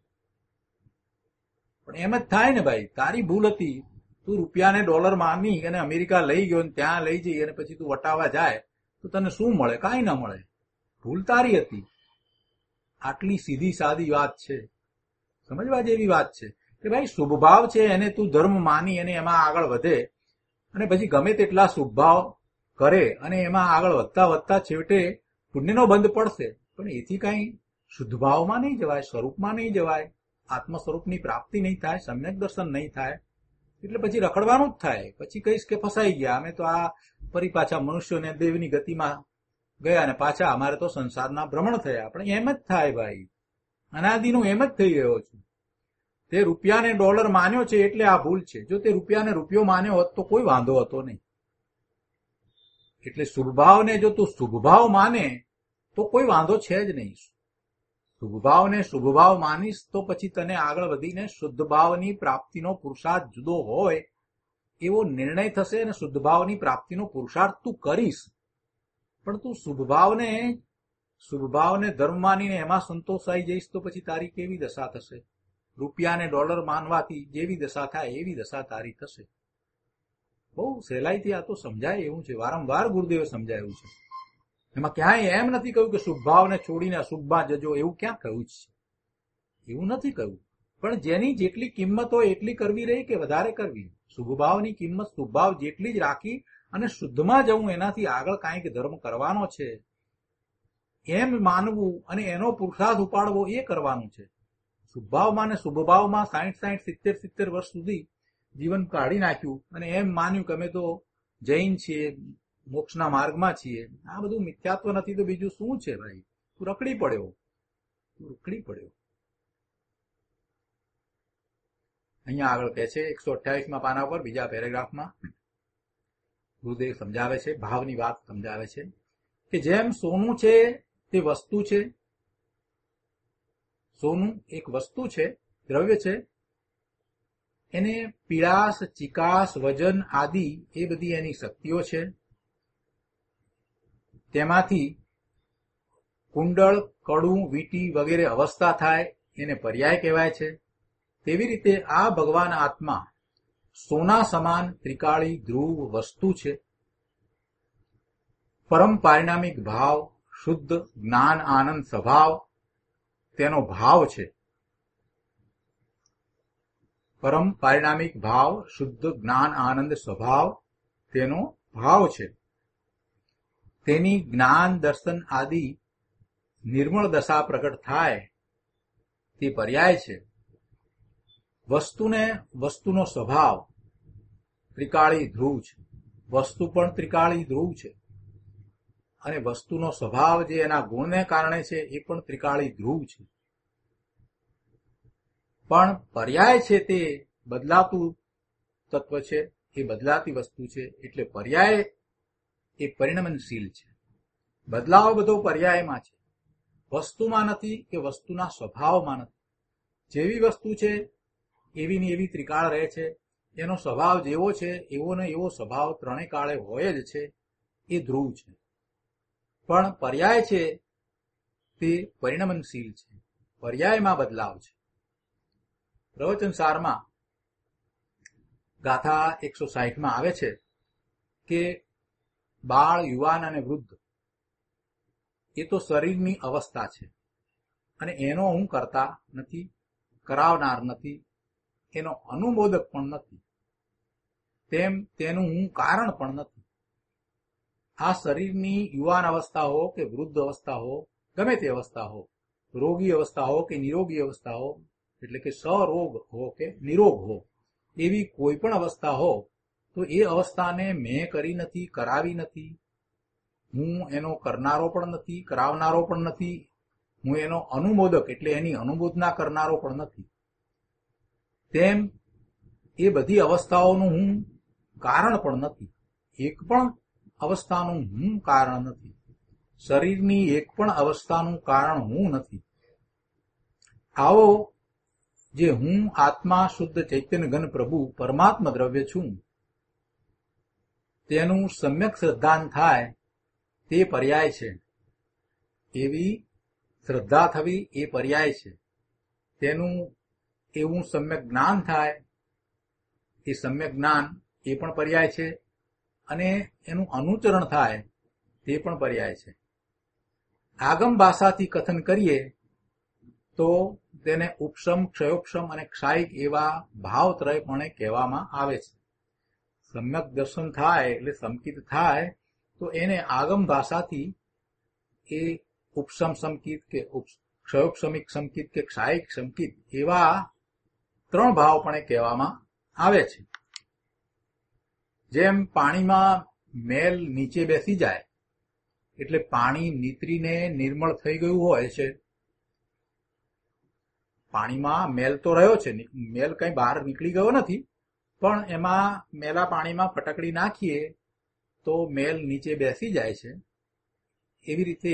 પણ એમ જ થાય ને ભાઈ, તારી ભૂલ હતી. તું રૂપિયાને ડોલર માની અને અમેરિકા લઈ ગયો ને ત્યાં લઈ જઈ અને પછી તું વટાવા જાય તો તને શું મળે? કાંઈ ના મળે. ભૂલ તારી હતી. આટલી સીધી સાદી વાત છે, સમજવા જેવી વાત છે કે ભાઈ શુભભાવ છે એને તું ધર્મ માની અને એમાં આગળ વધે અને પછી ગમે તેટલા શુભભાવ કરે અને એમાં આગળ વધતા વધતા છેવટે પુણ્યનો બંધ પડશે. પણ એથી કાંઈ શુદ્ધ ભાવમાં નહીં જવાય, સ્વરૂપમાં નહીં જવાય, આત્મ સ્વરૂપની પ્રાપ્તિ નહીં થાય, સમ્યક દર્શન નહીં થાય. એટલે પછી રખડવાનું જ થાય. પછી કહીશ કે ફસાઈ ગયા, અમે તો આ ફરી પાછા મનુષ્યોને દેવની ગતિમાં ગયા અને પાછા અમારે તો સંસારના ભ્રમણ થયા. પણ એમ જ થાય ભાઈ, અનાદિનું એમ જ થઈ રહ્યો છું. તે રૂપિયાને ડોલર માન્યો છે એટલે આ ભૂલ છે. જો તે રૂપિયાને રૂપિયો માન્યો હોત તો કોઈ વાંધો હતો નહીં. એટલે શુભભાવને જો તું શુભભાવ માને તો કોઈ વાંધો છે જ નહીં. શુભભાવને શુભભાવ માનીશ તો પછી તને આગળ વધીને શુદ્ધ ભાવની પ્રાપ્તિનો પુરુષાર્થ જુદો હોય એવો નિર્ણય થશે અને શુદ્ધ ભાવની પ્રાપ્તિનો પુરુષાર્થ તું કરીશ. પણ તું શુભભાવને ધર્મ માનીને એમાં સંતોષાઈ જઈશ તો પછી તારી કેવી દશા થશે? રૂપિયાને ડોલર માનવાથી જેવી દશા થાય એવી દશા તારી થશે. બહુ સહેલાઈથી આ તો સમજાય એવું છે. વારંવાર ગુરુદેવે સમજાયું છે. એમાં ક્યાંય એમ નથી કહ્યું કે શુભભાવને છોડીને અશુભમાં જજો, એવું ક્યાં કહ્યું છે? એવું નથી કહ્યું. પણ જેની જેટલી કિંમત હોય એટલી કરવી રહી કે વધારે કરવી? શુભભાવની કિંમત શુભભાવ જેટલી જ રાખી અને શુદ્ધમાં જવું, એનાથી આગળ કાંઈક ધર્મ કરવાનો છે એમ માનવું અને એનો પુરુષાર્થ ઉપાડવો એ કરવાનું છે. શુભભાવમાં ને શુભભાવમાં 60-70 વર્ષ સુધી જીવન કાઢી નાખ્યું અને એમ માન્યું કે અમે તો જૈન છીએ, મોક્ષના માર્ગમાં છીએ. આ બધું મિથ્યાત્વ નથી તો બીજું શું છે ભાઈ? તું રખડી પડ્યો. અહીંયા આગળ કહે છે 128માં પાના પર બીજા પેરેગ્રાફમાં ગુરુદેવ સમજાવે છે, ભાવની વાત સમજાવે છે કે જેમ સોનું છે તે વસ્તુ છે, સોનું એક વસ્તુ છે, દ્રવ્ય છે, એને પીળાશ, ચિકાસ, વજન આદિ એ બધી એની શક્તિઓ છે. તેમાંથી કુંડળ, કડું, વીટી વગેરે અવસ્થા થાય એને પર્યાય કહેવાય છે. તેવી રીતે આ ભગવાન આત્મા સોના સમાન ત્રિકાળી ધ્રુવ વસ્તુ છે. પરમ પારિણામિક ભાવ, શુદ્ધ જ્ઞાન આનંદ સ્વભાવ તેનો ભાવ છે. પરમ પારિણામિક ભાવ, શુદ્ધ જ્ઞાન આનંદ સ્વભાવ તેનો ભાવ છે. તેની જ્ઞાન દર્શન આદિ નિર્મળ દશા પ્રગટ થાય તે પર્યાય છે. વસ્તુનો સ્વભાવ ત્રિકાળી ધ્રુવ છે. વસ્તુ પણ ત્રિકાળી ધ્રુવ છે અને વસ્તુનો સ્વભાવ જે એના ગુણને કારણે છે એ પણ ત્રિકાળી ધ્રુવ છે. પણ પર્યાય છે તે બદલાતું તત્વ છે, એ બદલાતી વસ્તુ છે. એટલે પર્યાય એ પરિણમનશીલ છે. બદલાવ બધો પર્યાયમાં છે, વસ્તુમાં નથી કે વસ્તુના સ્વભાવમાં નથી. જેવી વસ્તુ છે એવી ને એવી ત્રિકાળ રહે છે. એનો સ્વભાવ જેવો છે એવો ને એવો સ્વભાવ ત્રણેય કાળે હોય જ છે. એ ધ્રુવ છે. પણ પર્યાય છે તે પરિણમનશીલ છે. પર્યાયમાં બદલાવ છે. પ્રવચન સારમાં ગાથા 160 આવે છે કે બાળ, યુવાન અને વૃદ્ધ એ તો શરીરની અવસ્થા છે અને એનો હું કરતા નથી, કરાવનાર નથી, એનો અનુમોદક પણ નથી, તેમ તેનું હું કારણ પણ નથી. આ શરીરની યુવાન અવસ્થા હો કે વૃદ્ધ અવસ્થા હો, ગમે તે અવસ્થા હો, રોગી અવસ્થા હો કે નિરોગી અવસ્થા હો, એટલે કે સરોગ હો કે નિરોગ હો, એવી કોઈ પણ અવસ્થા હો તો એ અવસ્થાને મેં કરી નથી, કરાવી નથી, હું એનો કરનારો પણ નથી, કરાવનારો પણ નથી, હું એનો અનુમોદક એટલે એની અનુમોદના કરનારો પણ નથી. તેમ એ બધી અવસ્થાઓનું હું કારણ પણ નથી. એક પણ અવસ્થાનું હું કારણ નથી. શરીરની એક પણ અવસ્થાનું કારણ હું નથી. આવો જે હું આત્મા શુદ્ધ ચૈતન્ય ઘન પ્રભુ પરમાત્મા દ્રવ્ય છું તેનું સમ્યક શ્રદ્ધાન થાય તે પર્યાય છે. એવી શ્રદ્ધા થવી એ પર્યાય છે. તેનું એવું સમ્યક જ્ઞાન થાય એ સમ્યક જ્ઞાન એ પણ પર્યાય છે અને એનું અનુચરણ થાય તે પણ પર્યાય છે. આગમ ભાષાથી કથન કરીએ તો તેને ઉપશમ, ક્ષયોપશમ અને ક્ષાયિક એવા ભાવત્રયપણે કહેવામાં આવે છે. સમ્યક દર્શન થાય એટલે સંકિત થાય તો એને આગમ ભાષાથી એ ઉપશમ સંકિત કે ક્ષયોપશમિક સંકિત કે ક્ષાયિક સંકિત એવા ત્રણ ભાવપણે કહેવામાં આવે છે. જેમ પાણીમાં મેલ નીચે બેસી જાય એટલે પાણી નીતરીને નિર્મળ થઈ ગયું હોય છે. પાણીમાં મેલ તો રહ્યો છે, મેલ કઈ બહાર નીકળી ગયો નથી, પણ એમાં મેલા પાણીમાં ફટકડી નાખીએ તો મેલ નીચે બેસી જાય છે. એવી રીતે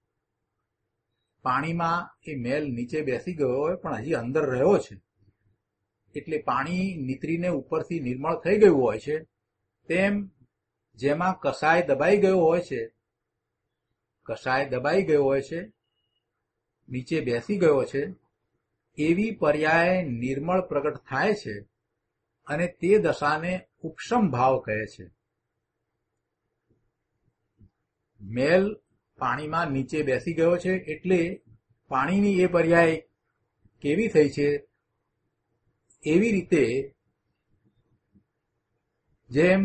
પાણીમાં એ મેલ નીચે બેસી ગયો હોય પણ હજી અંદર રહ્યો છે, એટલે પાણી નીતરીને ઉપરથી નિર્મળ થઈ ગયું હોય છે. તેમ જેમાં કસાય દબાઈ ગયો હોય છે, કસાય દબાઈ ગયો હોય છે, નીચે બેસી ગયો છે, એવી પર્યાય નિર્મળ પ્રગટ થાય છે અને તે દશાને ઉપશમ ભાવ કહે છે. મેલ પાણીમાં નીચે બેસી ગયો છે એટલે પાણીની એ પર્યાય કેવી થઈ છે, એવી રીતે જેમ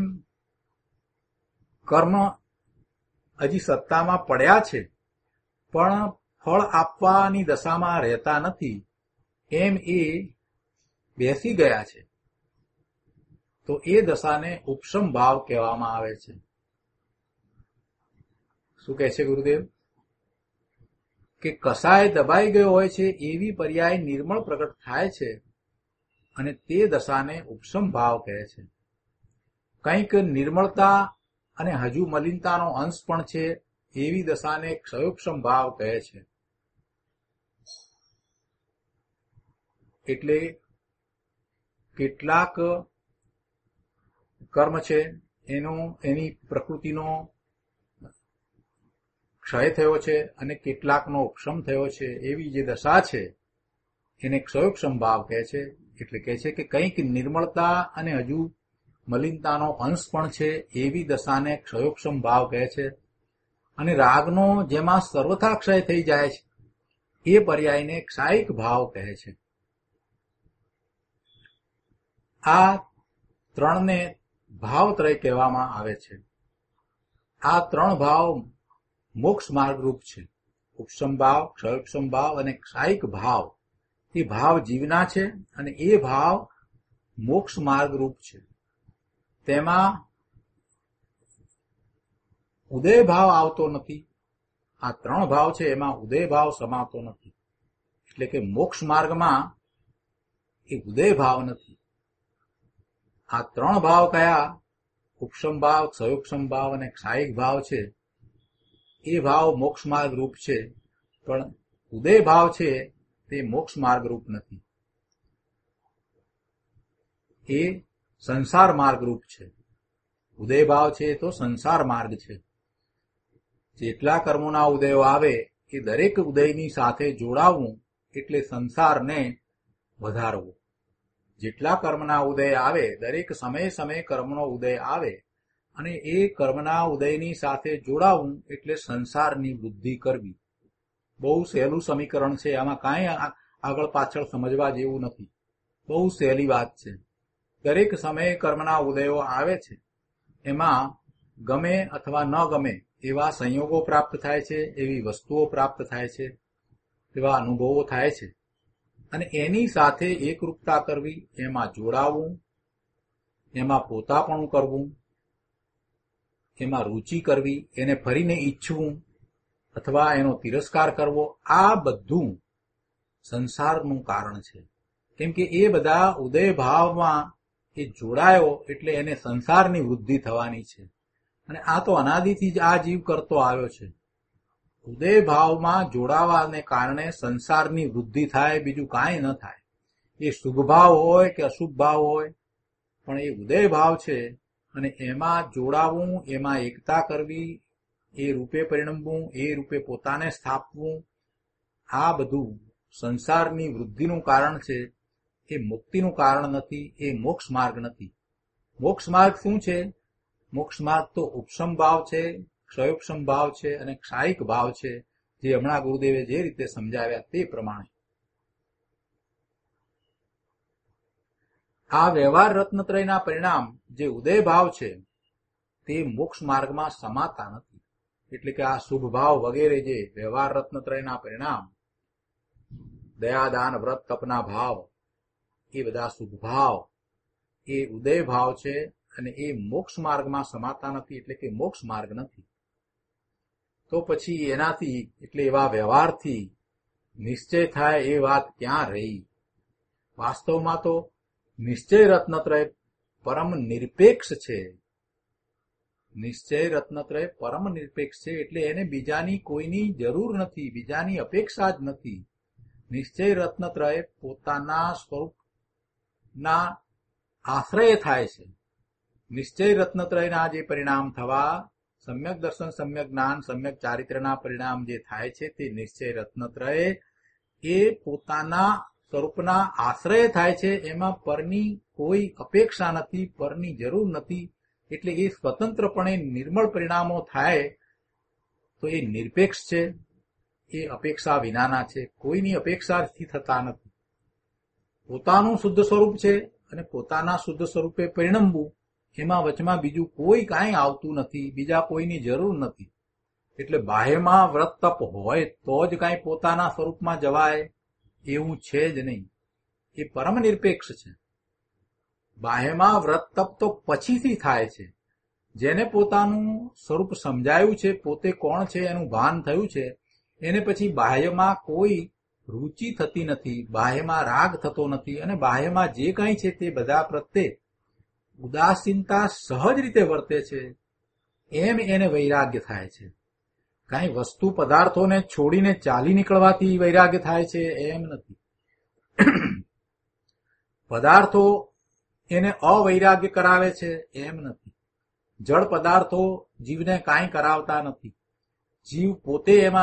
કર્મ હજી સત્તામાં પડ્યા છે પણ ફળ આપવાની દશામાં રહેતા નથી, એમ એ બેસી ગયા છે તો એ દશાને ઉપશમ ભાવ કહેવામાં આવે છે. શું કહે છે ગુરુદેવ? કે કસાય દબાઈ ગયો હોય છે એવી પર્યાય નિર્મળ પ્રગટ થાય છે અને તે દશાને ઉપશમ ભાવ કહે છે. કંઈક નિર્મળતા અને હજુ મલિનતાનો અંશ પણ છે એવી દશાને ક્ષયોપશમ ભાવ કહે છે. એટલે કેટલાક કર્મ છે એની પ્રકૃતિનો ક્ષય થયો છે અને કેટલાકનો ઉપશમ થયો છે, એવી જે દશા છે એને ક્ષયોપશમ ભાવ કહે છે. એટલે કહે છે કે કંઈક નિર્મળતા અને હજુ મલિનતાનો અંશ પણ છે એવી દશાને ક્ષયોપશમ ભાવ કહે છે. અને રાગનો જેમાં સર્વથા ક્ષય થઈ જાય છે એ પર્યાયને ક્ષાયિક ભાવ કહે છે. આ ત્રણને ભાવત્રય કહેવામાં આવે છે. આ ત્રણ ભાવ મોક્ષ માર્ગરૂપ છે. ઉપશમ ભાવ, ક્ષયોપશમ ભાવ અને ક્ષાયિક ભાવ એ ભાવ જીવના છે અને એ ભાવ મોક્ષ માર્ગરૂપ છે. તેમાં ઉદય ભાવ આવતો નથી. આ ત્રણ ભાવ છે એમાં ઉદય ભાવ સમાતો નથી. એટલે કે મોક્ષ માર્ગમાં એ ઉદય ભાવ નથી. આ ત્રણ ભાવ કયા? ઉપશમ ભાવ, ક્ષયોપશમ ભાવ અને ક્ષાયિક ભાવ છે. એ ભાવ મોક્ષ માર્ગ રૂપ છે, પણ ઉદય ભાવ છે તે મોક્ષ માર્ગ રૂપ નથી. એ સંસાર માર્ગ રૂપ છે. ઉદય ભાવ છે તો સંસાર માર્ગ છે. જેટલા કર્મોના ઉદયો આવે એ દરેક ઉદયની સાથે જોડાવવું એટલે સંસારને વધારવું. જેટલા કર્મના ઉદય આવે, દરેક સમયે સમયે કર્મનો ઉદય આવે અને એ કર્મના ઉદયની સાથે જોડાવું એટલે સંસારની વૃદ્ધિ કરવી. બહુ સહેલું સમીકરણ છે, આમાં કાંઈ આગળ પાછળ સમજવા જેવું નથી. બહુ સહેલી વાત છે. દરેક સમયે કર્મના ઉદયો આવે છે, એમાં ગમે અથવા ન ગમે એવા સંયોગો પ્રાપ્ત થાય છે, એવી વસ્તુઓ પ્રાપ્ત થાય છે, એવા અનુભવો થાય છે અને એની સાથે એકરૂપતા કરવી, એમાં જોડાવું, એમાં પોતાપણું કરવું, એમાં રુચિ કરવી, એને ફરીને ઈચ્છવું અથવા એનો તિરસ્કાર કરવો, આ બધું સંસારનું કારણ છે. કેમ કે એ બધા ઉદય ભાવમાં એ જોડાયો એટલે એને સંસારની વૃદ્ધિ થવાની છે. અને આ તો અનાદિથી જ આ જીવ કરતો આવ્યો છે. ઉદય ભાવમાં જોડાવાને કારણે સંસારની વૃદ્ધિ થાય, બીજું કાંઈ ન થાય. એ શુભ ભાવ હોય કે અશુભ ભાવ હોય, પણ એ ઉદય ભાવ છે અને એમાં જોડાવું, એમાં એકતા કરવી, એ રૂપે પરિણમવું, એ રૂપે પોતાને સ્થાપવું, આ બધું સંસારની વૃદ્ધિનું કારણ છે. એ મુક્તિનું કારણ નથી, એ મોક્ષ માર્ગ નથી. મોક્ષ માર્ગ શું છે? મોક્ષ માર્ગ તો ઉપશમ ભાવ છે, ક્ષયોપશમ ભાવ છે અને ક્ષાયિક ભાવ છે, જે હમણાં ગુરુદેવે જે રીતે સમજાવ્યા તે પ્રમાણે. આ વ્યવહાર રત્નત્રયના પરિણામ જે ઉદય ભાવ છે તે મોક્ષ માર્ગમાં સમાતા નથી. એટલે કે આ શુભ ભાવ વગેરે જે વ્યવહાર રત્નત્રયના પરિણામ, દયાદાન વ્રત તપના ભાવ, એ બધા શુભ ભાવ એ ઉદય ભાવ છે અને એ મોક્ષ માર્ગમાં સમાતા નથી. એટલે કે મોક્ષ માર્ગ નથી. તો પછી એનાથી એટલે એવા વ્યવહારથી નિશ્ચય થાય એ વાત ક્યાં રહી? વાસ્તવમાં તો નિશ્ચય રત્નત્રય પરમ નિરપેક્ષ છે. નિશ્ચય રત્નત્રય પરમ નિરપેક્ષ છે એટલે એને બીજાની કોઈની જરૂર નથી, બીજાની અપેક્ષા જ નથી. નિશ્ચય રત્નત્રય પોતાના સ્વરૂપના આશ્રય થાય છે. નિશ્ચય રત્નત્રયના જે પરિણામ થવા, સમ્યક દર્શન, સમ્યક જ્ઞાન, સમ્યક ચારિત્ર્યના પરિણામ જે થાય છે તે નિશ્ચય રત્નત્રય એ પોતાના સ્વરૂપના આશ્રય થાય છે. એમાં પરની કોઈ અપેક્ષા નથી, પરની જરૂર નથી. એટલે એ સ્વતંત્રપણે નિર્મળ પરિણામો થાય તો એ નિરપેક્ષ છે, એ અપેક્ષા વિનાના છે, કોઈની અપેક્ષાથી થતા નથી. પોતાનું શુદ્ધ સ્વરૂપ છે અને પોતાના શુદ્ધ સ્વરૂપે પરિણમવું, એમાં વચમાં બીજું કોઈ કાંઈ આવતું નથી, બીજા કોઈની જરૂર નથી. એટલે બાહ્યમાં વ્રત તપ હોય તો જ કાંઈ પોતાના સ્વરૂપમાં જવાય એવું છે જ નહીં. એ પરમ નિરપેક્ષ છે. બાહ્યમાં વ્રત તપ તો પછીથી થાય છે. જેને પોતાનું સ્વરૂપ સમજાયું છે, પોતે કોણ છે એનું ભાન થયું છે, એને પછી બાહ્યમાં કોઈ રુચિ થતી નથી, બાહ્યમાં રાગ થતો નથી અને બાહ્યમાં જે કંઈ છે તે બધા પ્રત્યે ઉદાસીનતા સહજ રીતે વર્તે છે. એમ એને વૈરાગ્ય થાય છે. કાંઈ વસ્તુ પદાર્થોને છોડીને ચાલી નીકળવાથી વૈરાગ્ય થાય છે એમ નથી. પદાર્થો એને અવૈરાગ્ય કરાવે છે એમ નથી. જળ પદાર્થો જીવને કાંઈ કરાવતા નથી. જીવ પોતે એમાં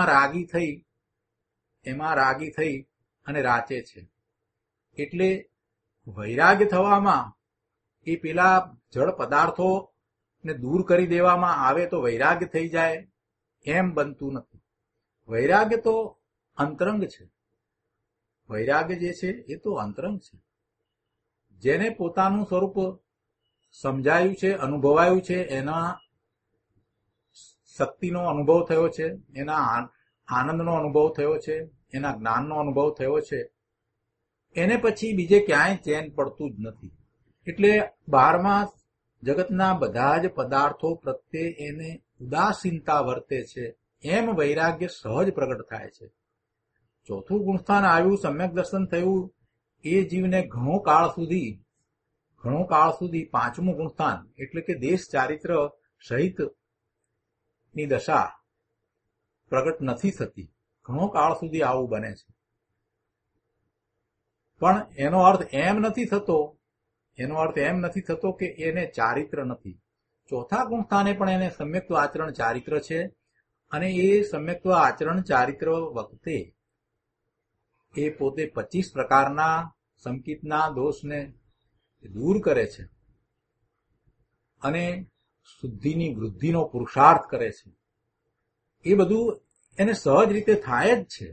રાગી થઈ અને રાચે છે. એટલે વૈરાગ્ય થવામાં એ પેલા જળ પદાર્થો ને દૂર કરી દેવામાં આવે તો વૈરાગ્ય થઈ જાય એમ બનતું નથી. વૈરાગ્ય તો અંતરંગ છે. વૈરાગ્ય જે છે એ તો અંતરંગ છે. જેને પોતાનું સ્વરૂપ સમજાયું છે, અનુભવાયું છે, એના શક્તિનો અનુભવ થયો છે, એના આનંદનો અનુભવ થયો છે, એના જ્ઞાનનો અનુભવ થયો છે, એને પછી બીજે ક્યાંય ચેન પડતું જ નથી. એટલે બહારમાં જગતના બધા જ પદાર્થો પ્રત્યે એને ઉદાસીનતા વર્તે છે. એમ વૈરાગ્ય સહજ પ્રગટ થાય છે. ચોથું ગુણસ્થાન આવ્યું, સમ્યક દર્શન થયું, એ જીવને ઘણો કાળ સુધી પાંચમું ગુણસ્થાન એટલે કે દેશ ચારિત્ર સહિત ની દશા પ્રગટ નથી થતી. ઘણો કાળ સુધી આવું બને છે. પણ એનો અર્થ એમ નથી થતો કે એને ચારિત્ર નથી. ચોથા ગુણસ્થાને પણ એને સમ્યક્ત્વ આચરણ ચારિત્ર છે અને એ સમ્યક્ત્વ આચરણ ચારિત્ર વખતે એ પોતે 25 પ્રકારના સંકિતના દોષને એ દૂર કરે છે અને શુદ્ધિની વૃદ્ધિનો પુરુષાર્થ કરે છે. એ બધું એને સહજ રીતે થાય જ છે.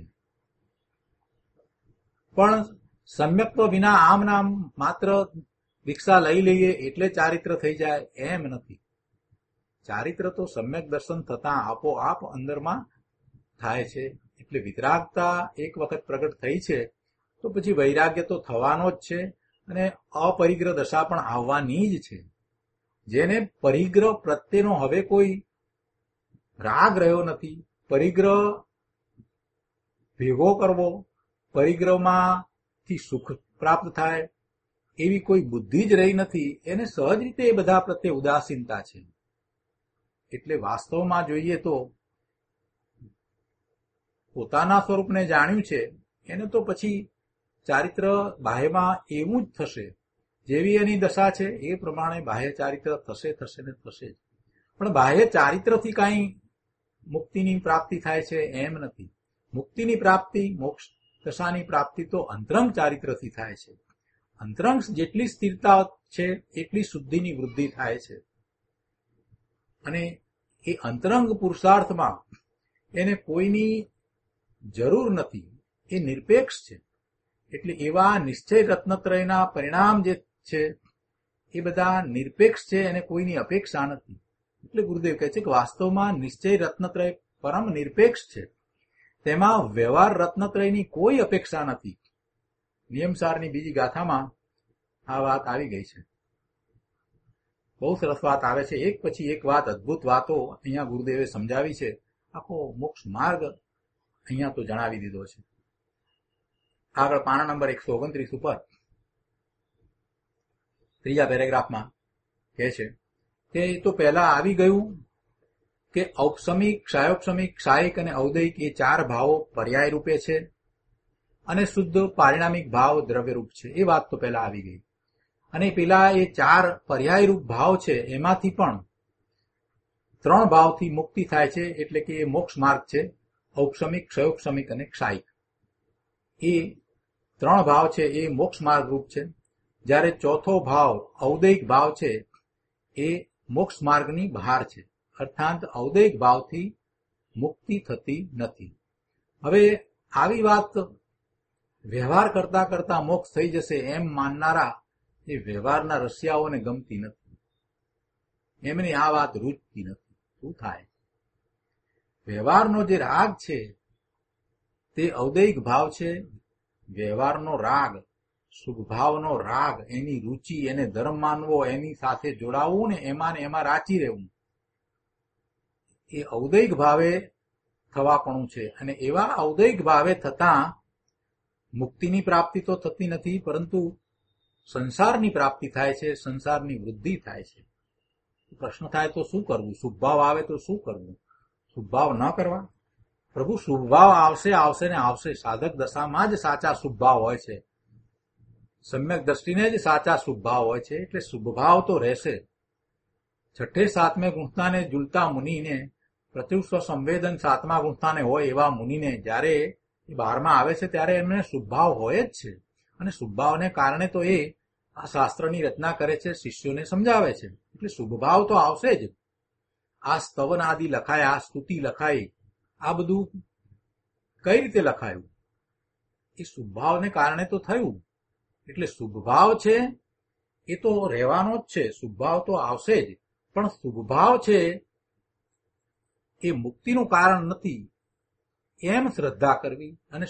પણ સમ્યક્ત્વ વિના આમ નામ માત્ર દીક્ષા લઈ લઈએ એટલે ચારિત્ર થઈ જાય એમ નથી. ચારિત્ર તો સમ્યક દર્શન થતા આપોઆપ અંદરમાં થાય છે. એટલે વિતરાગતા એક વખત પ્રગટ થઈ છે તો પછી વૈરાગ્ય તો થવાનો જ છે અને અપરિગ્રહ દશા પણ આવવાની જ છે. જેને પરિગ્રહ પ્રત્યેનો હવે કોઈ રાગ રહ્યો નથી, પરિગ્રહ ભેગો કરવો, પરિગ્રહમાંથી સુખ પ્રાપ્ત થાય એવી કોઈ બુદ્ધિ જ રહી નથી, એને સહજ રીતે એ બધા પ્રત્યે ઉદાસીનતા છે. એટલે વાસ્તવમાં જોઈએ તો પોતાના સ્વરૂપને જાણ્યું છે એને તો પછી ચારિત્ર બાહ્યમાં એવું જ થશે. જેવી એની દશા છે એ પ્રમાણે બાહ્ય ચારિત્ર થશે ને થશે જ. પણ બાહ્ય ચારિત્રથી કાંઈ મુક્તિની પ્રાપ્તિ થાય છે એમ નથી. મુક્તિની પ્રાપ્તિ, મોક્ષ દશાની પ્રાપ્તિ તો અંતરંગ ચારિત્રથી થાય છે. અંતરંગ જેટલી સ્થિરતા છે એટલી શુદ્ધિની વૃદ્ધિ થાય છે. અને એ અંતરંગ પુરુષાર્થમાં એને કોઈની જરૂર નથી, એ નિરપેક્ષ છે. એટલે એવા નિશ્ચય રત્નત્રયના પરિણામ જે છે એ બધા નિરપેક્ષ છે, એને કોઈની અપેક્ષા નથી. એટલે ગુરુદેવ કહે છે કે વાસ્તવમાં નિશ્ચય રત્નત્રય પરમ નિરપેક્ષ છે. તેમાં વ્યવહાર રત્નત્રયની કોઈ અપેક્ષા નથી. નિયમસારની બીજી ગાથામાં આ વાત આવી ગઈ છે. બહુ સરસ વાત આવે છે. એક પછી એક વાત, અદભુત વાતો અહીંયા ગુરુદેવે સમજાવી છે. આખો મોક્ષ માર્ગ અહીંયા તો જણાવી દીધો છે. આગળ પાના નંબર 129 ઉપર ત્રીજા પેરેગ્રાફમાં કહે છે કે એ તો પહેલા આવી ગયું કે ઔપસમિક, ક્ષાયોપસમિક, ક્ષાયિક અને ઔદયિક એ ચાર ભાવો પર્યાય રૂપે છે અને શુદ્ધ પારિણામિક ભાવ દ્રવ્યરૂપ છે. એ વાત તો પહેલા આવી ગઈ. અને પેલા એ ચાર પર્યાય રૂપ ભાવ છે એમાંથી પણ ત્રણ ભાવથી મુક્તિ થાય છે. એટલે કે એ મોક્ષ માર્ગ છે. ઔપસમિક, ક્ષયોપસમિક અને ક્ષાયિક એ ત્રણ ભાવ છે એ મોક્ષ માર્ગ રૂપ છે. જ્યારે ચોથો ભાવ ઔદયિક ભાવ છે એ મોક્ષ માર્ગની બહાર છે. અર્થાત ઔદયિક ભાવથી મુક્તિ થતી નથી. હવે આવી વાત વ્યવહાર કરતા કરતા મોક્ષ થઈ જશે એમ માનનારા એ વ્યવહારના રસિયાઓને ગમતી નથી. એમની આ વાત રૂચતી નથી. શું થાય? વ્યવહારનો જે રાગ છે તે ઔદયિક ભાવ છે. વ્યવહારનો રાગ, સુખભાવનો રાગ, એની રૂચિ, એને ધર્મ માનવો, એની સાથે જોડાવવું ને એમાં રાચી રહેવું, એ ઔદયિક ભાવે થવાપણું છે. અને એવા ઔદયિક ભાવે થતા મુક્તિની પ્રાપ્તિ તો થતી નથી, પરંતુ સંસારની પ્રાપ્તિ થાય છે, સંસારની વૃદ્ધિ થાય છે. પ્રશ્ન થાય તો શું કરવું? શુભભાવ આવે તો શું કરવું? શુભભાવ ન કરવા? પ્રભુ શુભભાવ આવશે ને આવશે. સાધક દશામાં જ સાચા શુભભાવ હોય છે. સમ્યક દ્રષ્ટિને જ સાચા શુભભાવ હોય છે. એટલે શુભભાવ તો રહેશે. છઠ્ઠે સાતમે ગુંઠતાને ઝૂલતા મુનિને, પ્રત્યુષ્વ સંવેદન સાતમા ગુંઠતાને હોય એવા મુનિને જ્યારે એ 12માં આવે છે ત્યારે એમને શુભભાવ હોય જ છે. અને શુભભાવને કારણે તો એ આ શાસ્ત્રની રચના કરે છે, શિષ્યોને સમજાવે છે. એટલે શુભભાવ તો આવશે જ. આ સ્તવન આદિ લખાયા, આ સ્તુતિ લખાઈ, આ બધું કઈ રીતે લખાયું? એ શુભભાવને કારણે તો થયું. એટલે શુભભાવ છે એ તો રહેવાનો જ છે. શુભભાવ તો આવશે જ. પણ શુભભાવ છે એ મુક્તિનું કારણ નથી એમ શ્રદ્ધા કરવી અને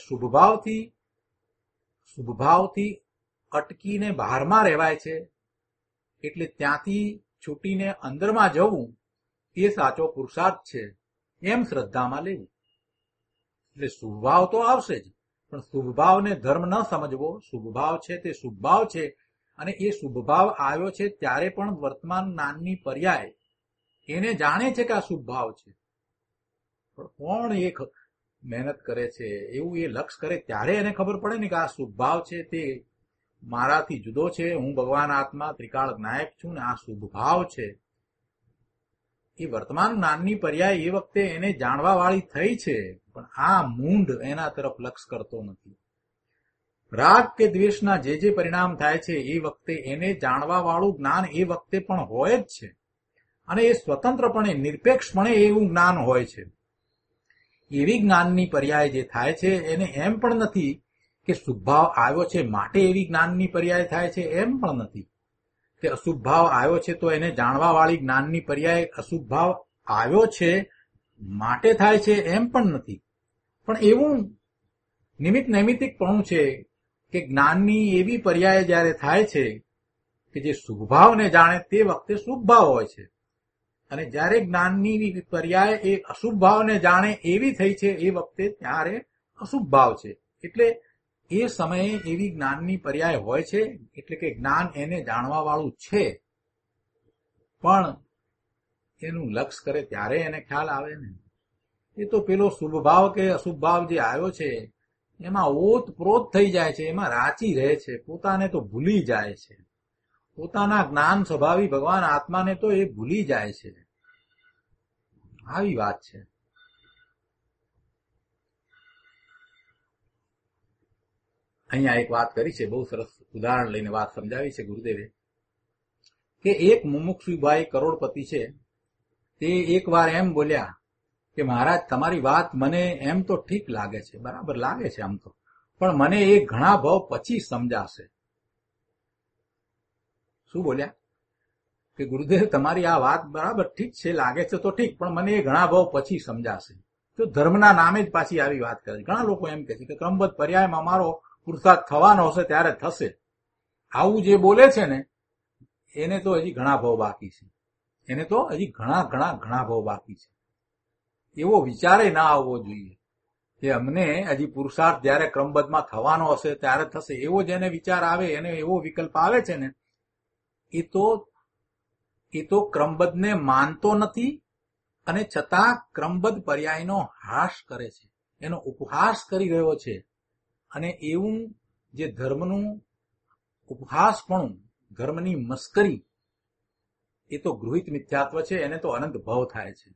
શુભભાવથી અટકીને બહારમાં રહેવાય છે. એટલે ત્યાંથી છૂટીને અંદરમાં જવું એ સાચો પુરુષાર્થ છે એમ શ્રદ્ધામાં લેવું. એટલે શુભભાવ તો આવશે જ. પણ શુભભાવને ધર્મ ન સમજવો. શુભભાવ છે તે શુભભાવ છે અને એ શુભભાવ આવ્યો છે ત્યારે પણ વર્તમાન જ્ઞાનની પર્યાય એને જાણે છે કે આ શુભભાવ છે. પણ કોણ એક મહેનત કરે છે એવું એ લક્ષ કરે ત્યારે એને ખબર પડે ને કે આ શુભભાવ છે તે મારાથી જુદો છે. હું ભગવાન આત્મા ત્રિકાળ નાયક છું ને આ શુભભાવ છે. એ વર્તમાન જ્ઞાનની પર્યાય એ વખતે એને જાણવા વાળી થઈ છે. પણ આ મૂંઢ એના તરફ લક્ષ કરતો નથી. રાગ કે દ્વેષના જે પરિણામ થાય છે એ વખતે એને જાણવા વાળું જ્ઞાન એ વખતે પણ હોય જ છે, અને એ સ્વતંત્રપણે નિરપેક્ષપણે એવું જ્ઞાન હોય છે. એવી જ્ઞાનની પર્યાય જે થાય છે એને એમ પણ નથી કે શુભભાવ આવ્યો છે માટે એવી જ્ઞાનની પર્યાય થાય છે, એમ પણ નથી કે અશુભ ભાવ આવ્યો છે તો એને જાણવા વાળી જ્ઞાનની પર્યાય અશુભ ભાવ આવ્યો છે માટે થાય છે, એમ પણ નથી. પણ એવું નિમિત્ત નૈમિત્તિકપણું છે કે જ્ઞાનની એવી પર્યાય જ્યારે થાય છે કે જે શુભભાવને જાણે તે વખતે શુભ ભાવ હોય છે, અને જ્યારે જ્ઞાનની પર્યાય એ અશુભ ભાવને જાણે એવી થઈ છે એ વખતે ત્યારે અશુભ ભાવ છે. એટલે એ સમયે એવી જ્ઞાનની પર્યાય હોય છે, એટલે કે જ્ઞાન એને જાણવા વાળું છે, પણ એનું લક્ષ કરે ત્યારે એને ખ્યાલ આવે ને. એ તો પેલો શુભ ભાવ કે અશુભ ભાવ જે આવ્યો છે એમાં ઓતપ્રોત થઈ જાય છે, એમાં રાચી રહે છે, પોતાને તો ભૂલી જાય છે, પોતાના જ્ઞાન સ્વભાવી ભગવાન આત્માને તો એ ભૂલી જાય છે. આવી વાત છે. અહીંયા એક વાત કરી છે, બહુ સરસ ઉદાહરણ લઈને વાત સમજાવી છે ગુરુદેવે, કે એક મુમુક્ષુભાઈ કરોડપતિ છે, તે એક વાર એમ બોલ્યા કે મહારાજ તમારી વાત મને એમ તો ઠીક લાગે છે, બરાબર લાગે છે આમ તો, પણ મને એ ઘણા ભાવ પછી સમજાશે. શું બોલ્યા કે ગુરુદેવ તમારી આ વાત બરાબર ઠીક છે, લાગે છે તો ઠીક, પણ મને એ ઘણા ભાવ પછી સમજાશે. તો ધર્મના નામે જ પાછી આવી વાત કરે છે. ઘણા લોકો એમ કહે છે કે ક્રમબદ્ધ પર્યાયમાં અમારો પુરુષાર્થ થવાનો હશે ત્યારે થશે. આવું જે બોલે છે ને એને તો હજી ઘણા ભાવ બાકી છે, એને તો હજી ઘણા ભાવ બાકી છે. એવો વિચારે ના આવવો જોઈએ કે અમને હજી પુરુષાર્થ જયારે ક્રમબદ્ધમાં થવાનો હશે ત્યારે થશે. એવો જેને વિચાર આવે, એને એવો વિકલ્પ આવે છે ને, એ તો ક્રમબદ્ધને માનતો નથી, અને છતાં ક્રમબદ્ધ પર્યાયનો હાસ કરે છે, એનો ઉપહાસ કરી રહ્યો છે. અને એવું જે ધર્મનું ઉપહાસપણું, ધર્મની મસ્કરી, એ તો ગૃહિત મિથ્યાત્વ છે, એને તો અનંત ભાવ થાય છે.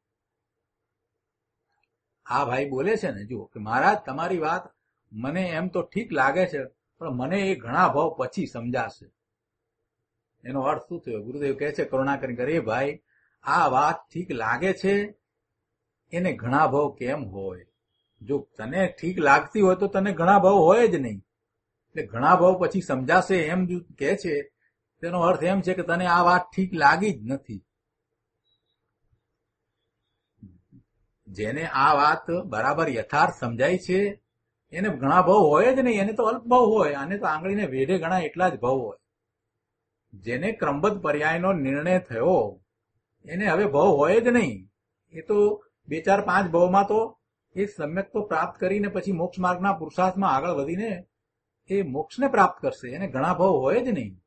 આ ભાઈ બોલે છે ને, જુઓ કે મહારાજ તમારી વાત મને એમ તો ઠીક લાગે છે, પણ મને એ ઘણા ભાવ પછી સમજાશે. એનો અર્થ શું થયો? ગુરુદેવ કહે છે કરુણા કરીને, અરે ભાઈ આ વાત ઠીક લાગે છે એને ઘણા ભાવ કેમ હોય? જો તને ઠીક લાગતી હોય તો તને ઘણા ભાવ હોય જ નહીં. એટલે ઘણા ભાવ પછી સમજાશે એમ જો કહે છે, તેનો અર્થ એમ છે કે તને આ વાત ઠીક લાગી જ નથી. જેને આ વાત બરાબર યથાર્થ સમજાય છે એને ઘણા ભાવ હોય જ નહીં, એને તો અલ્પ ભાવ હોય. આને તો આંગળીને વેઢે ગણા એટલા જ ભાવ હોય. જેને ક્રમબદ્ધ પર્યાયનો નિર્ણય થયો એને હવે ભાવ હોય જ નહીં. એ તો 2-4-5 ભાવમાં તો એ સમ્યક તો પ્રાપ્ત કરીને પછી મોક્ષ માર્ગના પુરુષાર્થમાં આગળ વધીને એ મોક્ષને પ્રાપ્ત કરશે. એને ઘણા ભાવ હોય જ નહીં.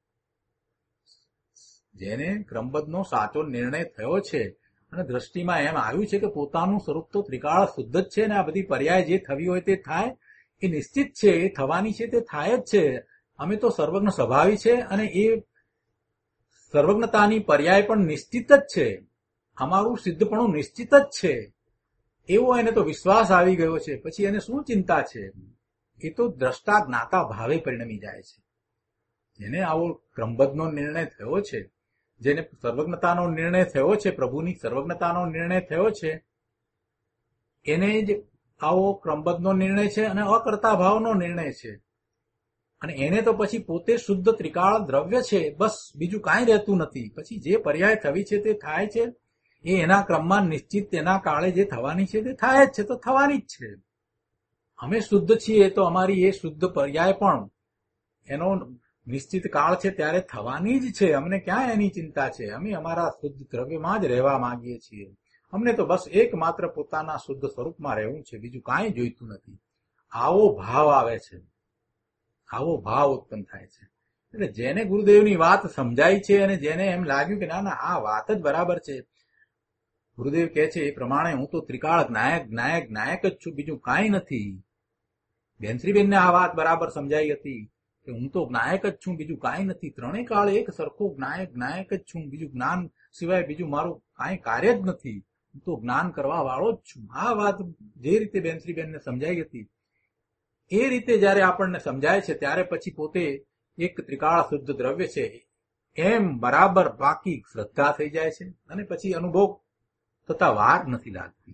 જેને ક્રમબદ્ધનો સાચો નિર્ણય થયો છે અને દ્રષ્ટિમાં એમ આવ્યું છે કે પોતાનું સ્વરૂપ તો ત્રિકાળ શુદ્ધ જ છે ને આ બધી પર્યાય જે થવી હોય તે થાય, એ નિશ્ચિત છે, એ થવાની છે તે થાય જ છે. અમે તો સર્વજ્ઞ સ્વભાવી છે અને એ સર્વજ્ઞતાની પર્યાય પણ નિશ્ચિત જ છે, અમારું સિદ્ધપણું નિશ્ચિત જ છે. એવો એને તો વિશ્વાસ આવી ગયો છે. પછી એને શું ચિંતા છે? એ તો દ્રષ્ટા જ્ઞાતા ભાવે પરિણમી જાય છે. જેને આવો ક્રમબદ્ધનો નિર્ણય થયો છે, જેને સર્વજ્ઞતાનો નિર્ણય થયો છે, પ્રભુની સર્વજ્ઞતાનો નિર્ણય થયો છે, એને જ આવો ક્રમબદ્ધનો નિર્ણય છે અને અકર્તા ભાવનો નિર્ણય છે. અને એને તો પછી પોતે શુદ્ધ ત્રિકાળ દ્રવ્ય છે, બસ બીજું કાંઈ રહેતું નથી. પછી જે પર્યાય થવી છે તે થાય છે, એ એના ક્રમમાં નિશ્ચિત એના કાળે જે થવાની છે તે થાય જ છે, તો થવાની જ છે. અમે શુદ્ધ છીએ તો અમારી એ શુદ્ધ પર્યાય પણ એનો નિશ્ચિત કાળ છે ત્યારે થવાની જ છે. અમને ક્યાં એની ચિંતા છે? અમે અમારા શુદ્ધ દ્રવ્યમાં જ રહેવા માંગીએ છીએ. અમને તો બસ એકમાત્ર પોતાના શુદ્ધ સ્વરૂપમાં રહેવું છે, બીજું કાંઈ જોઈતું નથી. આવો ભાવ આવે છે, આવો ભાવ ઉત્પન્ન થાય છે. એટલે જેને ગુરુદેવની વાત સમજાય છે અને જેને એમ લાગ્યું કે ના ના આ વાત જ બરાબર છે, ગુરુદેવ કહે છે એ પ્રમાણે હું તો ત્રિકાળ જ્ઞાયક જ છું, બીજું કાંઈ નથી. બેનશ્રીબેનને આ વાત બરાબર સમજાઈ હતી કે હું તો જ્ઞાયક જ છું, બીજું કાંઈ નથી. ત્રણેય કાળ એક સરખો જ્ઞાયક જ છું, બીજું જ્ઞાન સિવાય બીજું મારું કાંઈ કાર્ય જ નથી. હું તો જ્ઞાન કરવા વાળો જ છું. આ વાત જે રીતે બેનશ્રીબેનને સમજાઈ હતી એ રીતે જયારે આપણને સમજાય છે ત્યારે પછી પોતે એક ત્રિકાળ શુદ્ધ દ્રવ્ય છે એમ બરાબર બાકી શ્રદ્ધા થઈ જાય છે અને પછી અનુભવ થતા વાર નથી લાગતી.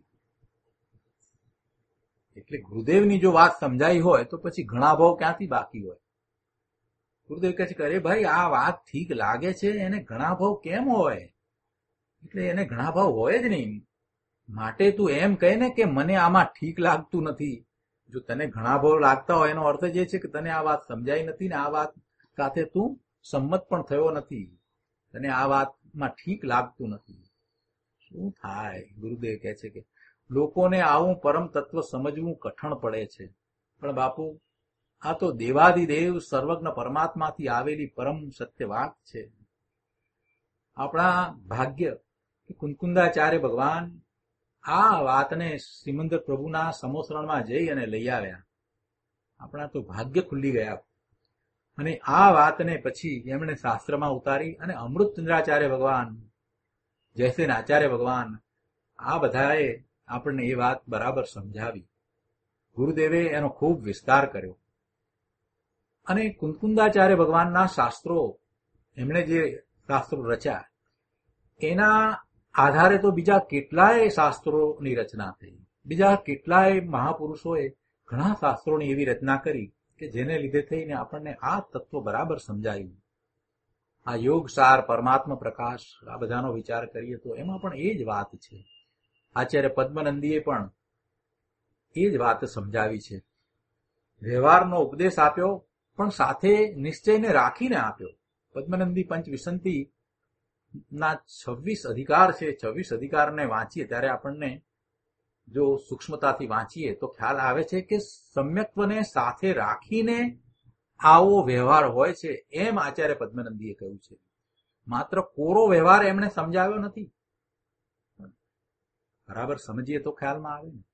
એટલે ગુરુદેવની જો વાત સમજાઈ હોય તો પછી ઘણા ભાવ ક્યાંથી બાકી હોય? ગુરુદેવ કહે છે કે અરે ભાઈ આ વાત ઠીક લાગે છે, એને ઘણા ભાવ કેમ હોય? એટલે એને ઘણા ભાવ હોય જ નહીં. માટે તું એમ કહે ને કે મને આમાં ઠીક લાગતું નથી. જો તને ઘણા ભાવ લાગતા હોય એનો અર્થ જ એ છે કે તને આ વાત સમજાઈ નથી ને આ વાત સાથે તું સંમત પણ થયો નથી. તને આ વાતમાં ઠીક લાગતું નથી. શું થાય? ગુરુદેવ કહે છે કે લોકોને આવું પરમ તત્વ સમજવું કઠણ પડે છે. પણ બાપુ, આ તો દેવાદિદેવ સર્વજ્ઞ પરમાત્માથી આવેલી પરમ સત્ય વાત છે. આપણા ભાગ્ય કે કુંકુંદાચાર્ય ભગવાન આ વાતને સિમંદર પ્રભુના સમોસરણમાં જઈ અને લઈ આવ્યા. આપણા તો ભાગ્ય ખુલ્લી ગયા. અને આ વાતને પછી એમણે શાસ્ત્રમાં ઉતારી અને અમૃતચંદ્રાચાર્ય ભગવાન, જયસેન આચાર્ય ભગવાન, આ બધાએ આપણને એ વાત બરાબર સમજાવી. ગુરુદેવે એનો ખૂબ વિસ્તાર કર્યો. અને કુંકુંદાચાર્ય ભગવાનના શાસ્ત્રો, એમણે જે શાસ્ત્રો રચ્યા એના આધારે તો બીજા કેટલાય શાસ્ત્રોની રચના થઈ. બીજા કેટલાય મહાપુરુષોએ ઘણા શાસ્ત્રોની એવી રચના કરી કે જેને લીધે થઈને આપણને આ તત્વ બરાબર સમજાયું. આ યોગ સાર, પરમાત્મા પ્રકાશ, આ બધાનો વિચાર કરીએ તો એમાં પણ એ જ વાત છે. આચાર્ય પદ્મનંદીએ પણ એ જ વાત સમજાવી છે. વ્યવહારનો ઉપદેશ આપ્યો પણ સાથે નિશ્ચયને રાખીને આપ્યો. પદ્મનંદી પંચ વિસંતિ ના 26 અધિકાર છે. 26 અધિકારને વાંચીએ ત્યારે આપણને જો સૂક્ષ્મતાથી વાંચીએ તો ખ્યાલ આવે છે કે સમ્યક્ત્વને સાથે રાખીને આવો વ્યવહાર હોય છે એમ આચાર્ય પદ્મનંદીએ કહ્યું છે. માત્ર કોરો વ્યવહાર એમણે સમજાવ્યો નથી. બરાબર સમજીએ તો ખ્યાલમાં આવે ને.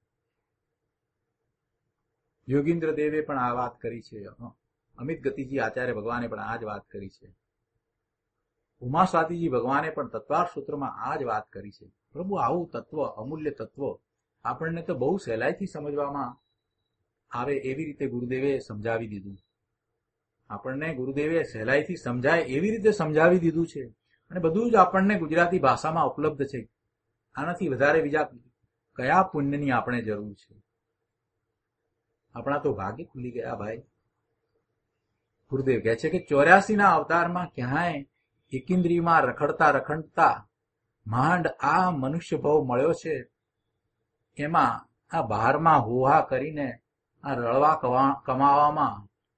યોગીન્દ્ર દેવે પણ આ વાત કરી છે. અમિત ગતિજી આચાર્ય ભગવાને પણ આ જ વાત કરી છે. ઉમા સ્વાતિજી ભગવાને પણ તત્વાર સૂત્રમાં આ જ વાત કરી છે. પ્રભુ, આવું તત્વ, અમૂલ્ય તત્વ આપણને તો બહુ સહેલાઈથી સમજવામાં આવે એવી રીતે ગુરુદેવે સમજાવી દીધું. આપણને ગુરુદેવે સહેલાઈથી સમજાય એવી રીતે સમજાવી દીધું છે. અને બધું જ આપણને ગુજરાતી ભાષામાં ઉપલબ્ધ છે. આનાથી વધારે બીજા કયા પુણ્યની આપણે જરૂર છે? આપણા તો ભાગ્ય ખુલી ગયા ભાઈ. ગુરુદેવ કહે છે કે 84ના અવતારમાં ક્યાંય એકેન્દ્રીયમાં રખડતા રખડતા માંડ આ મનુષ્ય ભાવ મળ્યો છે. એમાં આ બહારમાં હોહા કરીને આ રળવા કમાવામાં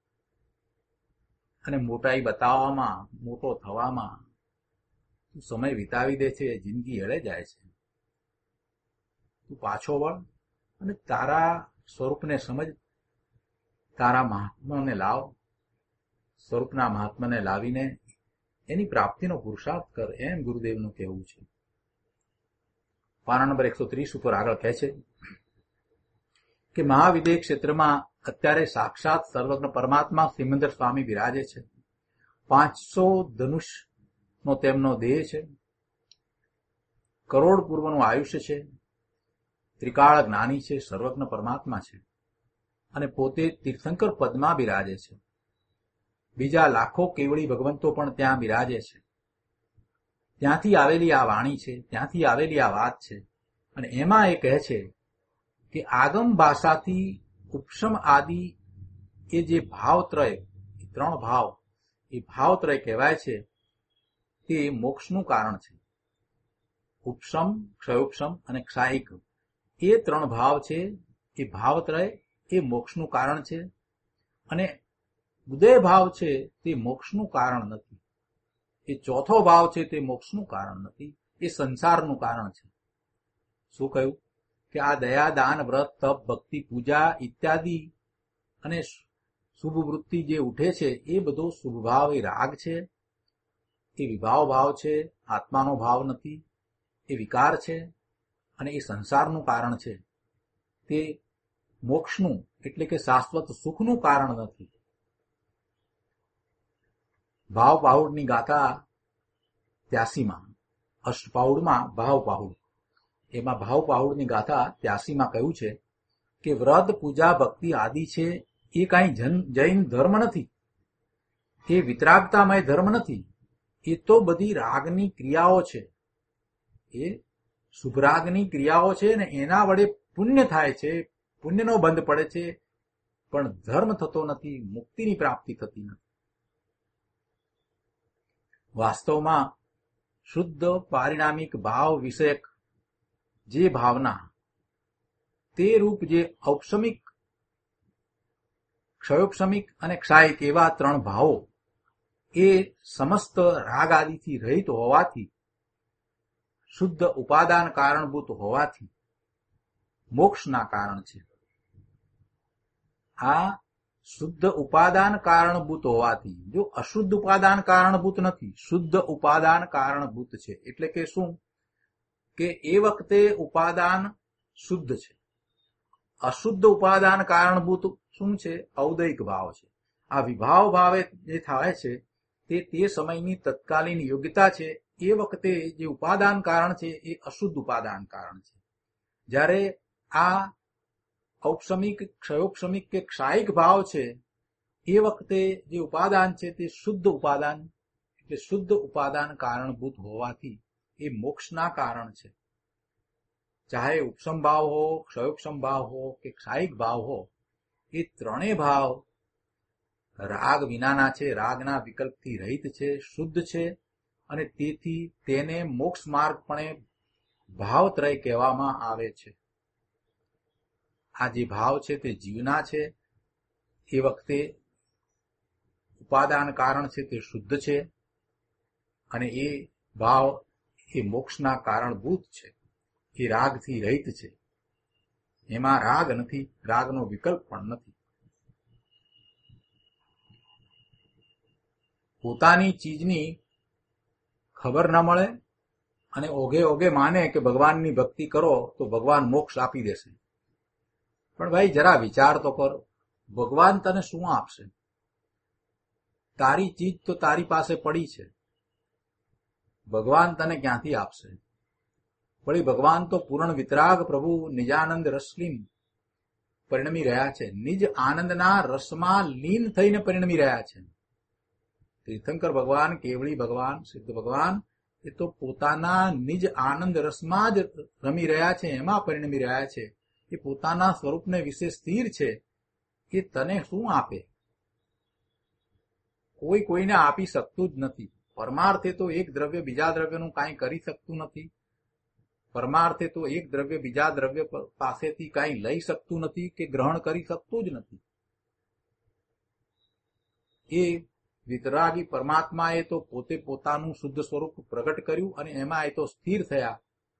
અને મોટાઈ બતાવવામાં, મોટો થવામાં તું સમય વિતાવી દે છે. જિંદગી હેળે જાય છે. તું પાછો વળ અને તારા સ્વરૂપને સમજ, તારા મહાત્માને લાવ. સ્વરૂપના મહાત્માને લાવીને એની પ્રાપ્તિનો પુરુષાર્થ કર, એમ ગુરુદેવનું કહેવું છે. પાના નંબર 130 ઉપર આગળ કહે છે કે મહાવિદેહ ક્ષેત્રમાં અત્યારે સાક્ષાત સર્વજ્ઞ પરમાત્મા સિમંદર સ્વામી બિરાજે છે. 500 ધનુષનો તેમનો દેહ છે. કરોડ પૂર્વનું આયુષ્ય છે. ત્રિકાળ જ્ઞાની છે. સર્વજ્ઞ પરમાત્મા છે અને પોતે તીર્થંકર પદમાં બિરાજે છે. બીજા લાખો કેવળી ભગવંતો પણ ત્યાં બિરાજે છે. ત્યાંથી આવેલી આ વાણી છે, ત્યાંથી આવેલી આ વાત છે. અને એમાં એ કહે છે કે આગમ ભાષાથી ઉપશમ આદિ એ જે ભાવત્રય, એ 3 ભાવ, એ ભાવત્રય કહેવાય છે તે મોક્ષનું કારણ છે. ઉપશમ, ક્ષયોપશમ અને ક્ષાયિક, એ 3 ભાવ છે. એ ભાવત્રય એ મોક્ષનું કારણ છે. અને ઉદય ભાવ છે તે મોક્ષનું કારણ નથી. એ ચોથો ભાવ છે તે મોક્ષનું કારણ નથી. એ સંસારનું કારણ છે. શું કહ્યું? કે આ દયા, દાન, વ્રત, તપ, ભક્તિ, પૂજા ઇત્યાદિ અને શુભ વૃત્તિ જે ઉઠે છે એ બધો શુભ ભાવ, એ રાગ છે, એ વિભાવ ભાવ છે. આત્માનો ભાવ નથી. એ વિકાર છે અને એ સંસારનું કારણ છે. તે મોક્ષનું એટલે કે શાશ્વત સુખનું કારણ નથી. ભાવ પાહુડની ગાથા 83માં, અષ્ટપાહુડમાં ભાવ પાહુડ, એમાં ભાવ પાહુડની ગાથા 83માં કહ્યું છે કે વ્રત, પૂજા, ભક્તિ આદિ છે એ કાંઈ જૈન ધર્મ નથી, એ વિતરાગતામય ધર્મ નથી. એ તો બધી રાગની ક્રિયાઓ છે, એ શુભરાગની ક્રિયાઓ છે ને એના વડે પુણ્ય થાય છે, પુણ્યનો બંધ પડે છે, પણ ધર્મ થતો નથી, મુક્તિની પ્રાપ્તિ થતી નથી. વાસ્તવમાં શુદ્ધ પારિણામિક ભાવ વિષયક જે ભાવના, તે રૂપ જે ઔપશમિક, ક્ષયોપશમિક અને ક્ષાયિક એવા ત્રણ ભાવો એ સમસ્ત રાગ આદિથી રહિત હોવાથી, શુદ્ધ ઉપાદાન કારણભૂત હોવાથી મોક્ષના કારણ છે. આ શુદ્ધ ઉપાદાન કારણભૂત હોવાથી, જો અશુદ્ધ ઉપાદાન કારણભૂત નથી, શુદ્ધ ઉપાદાન કારણભૂત છે. એટલે કે શું? કે એ વખતે ઉપાદાન શુદ્ધ છે. અશુદ્ધ ઉપાદાન કારણભૂત શું છે? ઔદયિક ભાવ છે. આ વિભાવ ભાવે જે થાય છે તે સમયની તત્કાલીન યોગ્યતા છે. એ વખતે જે ઉપાદાન કારણ છે એ અશુદ્ધ ઉપાદાન કારણ છે. જ્યારે આ ઔપશમિક, ક્ષયોપશમિક કે ક્ષાયિક ભાવ છે, એ વખતે જે ઉપાદાન છે તે શુદ્ધ ઉપાદાન, એટલે શુદ્ધ ઉપાદાન કારણભૂત હોવાથી એ મોક્ષના કારણ છે. ચાહે ઉપશમ ભાવ હો, ક્ષયોપશમ ભાવ હો કે ક્ષાયિક ભાવ હો, એ ત્રણેય ભાવ રાગ વિનાના છે, રાગના વિકલ્પથી રહિત છે, શુદ્ધ છે, અને તેથી તેને મોક્ષ માર્ગપણે ભાવત્રય કહેવામાં આવે છે. આ જે ભાવ છે તે જીવના છે, એ વખતે ઉપાદાન કારણ છે તે શુદ્ધ છે, અને એ ભાવ એ મોક્ષના કારણભૂત છે. એ રાગથી રહિત છે, એમાં રાગ નથી, રાગનો વિકલ્પ પણ નથી. પોતાની ચીજની ખબર ન મળે અને ઓઘે ઓઘે માને કે ભગવાનની ભક્તિ કરો તો ભગવાન મોક્ષ આપી દેશે. પણ ભાઈ જરા વિચાર તો કરો, ભગવાન તને શું આપશે? તારી ચીજ તો તારી પાસે પડી છે, ભગવાન તને ક્યાંથી આપશે? વળી ભગવાન તો પૂર્ણ વિતરાગ પ્રભુ નિજાનંદ રસલીન પરિણમી રહ્યા છે, નિજ આનંદના રસમાં લીન થઈને પરિણમી રહ્યા છે. તીર્થંકર ભગવાન, કેવળી ભગવાન, સિદ્ધ ભગવાન એ તો પોતાના નિજ આનંદ રસમાં જ રમી રહ્યા છે, એમાં પરિણમી રહ્યા છે. એ પોતાના સ્વરૂપને વિશે સ્થિર છે. એ તને શું આપે? કોઈ કોઈને આપી શકતું જ નથી. પરમાર્થે તો એક દ્રવ્ય બીજા દ્રવ્યનું કાંઈ કરી શકતું નથી. પરમાર્થે તો એક દ્રવ્ય બીજા દ્રવ્ય પાસેથી કાંઈ લઈ શકતું નથી કે ગ્રહણ કરી શકતું જ નથી. એ વિતરાગી પરમાત્માએ તો પોતે પોતાનું શુદ્ધ સ્વરૂપ પ્રગટ કર્યું અને એમાં એ તો સ્થિર થયા.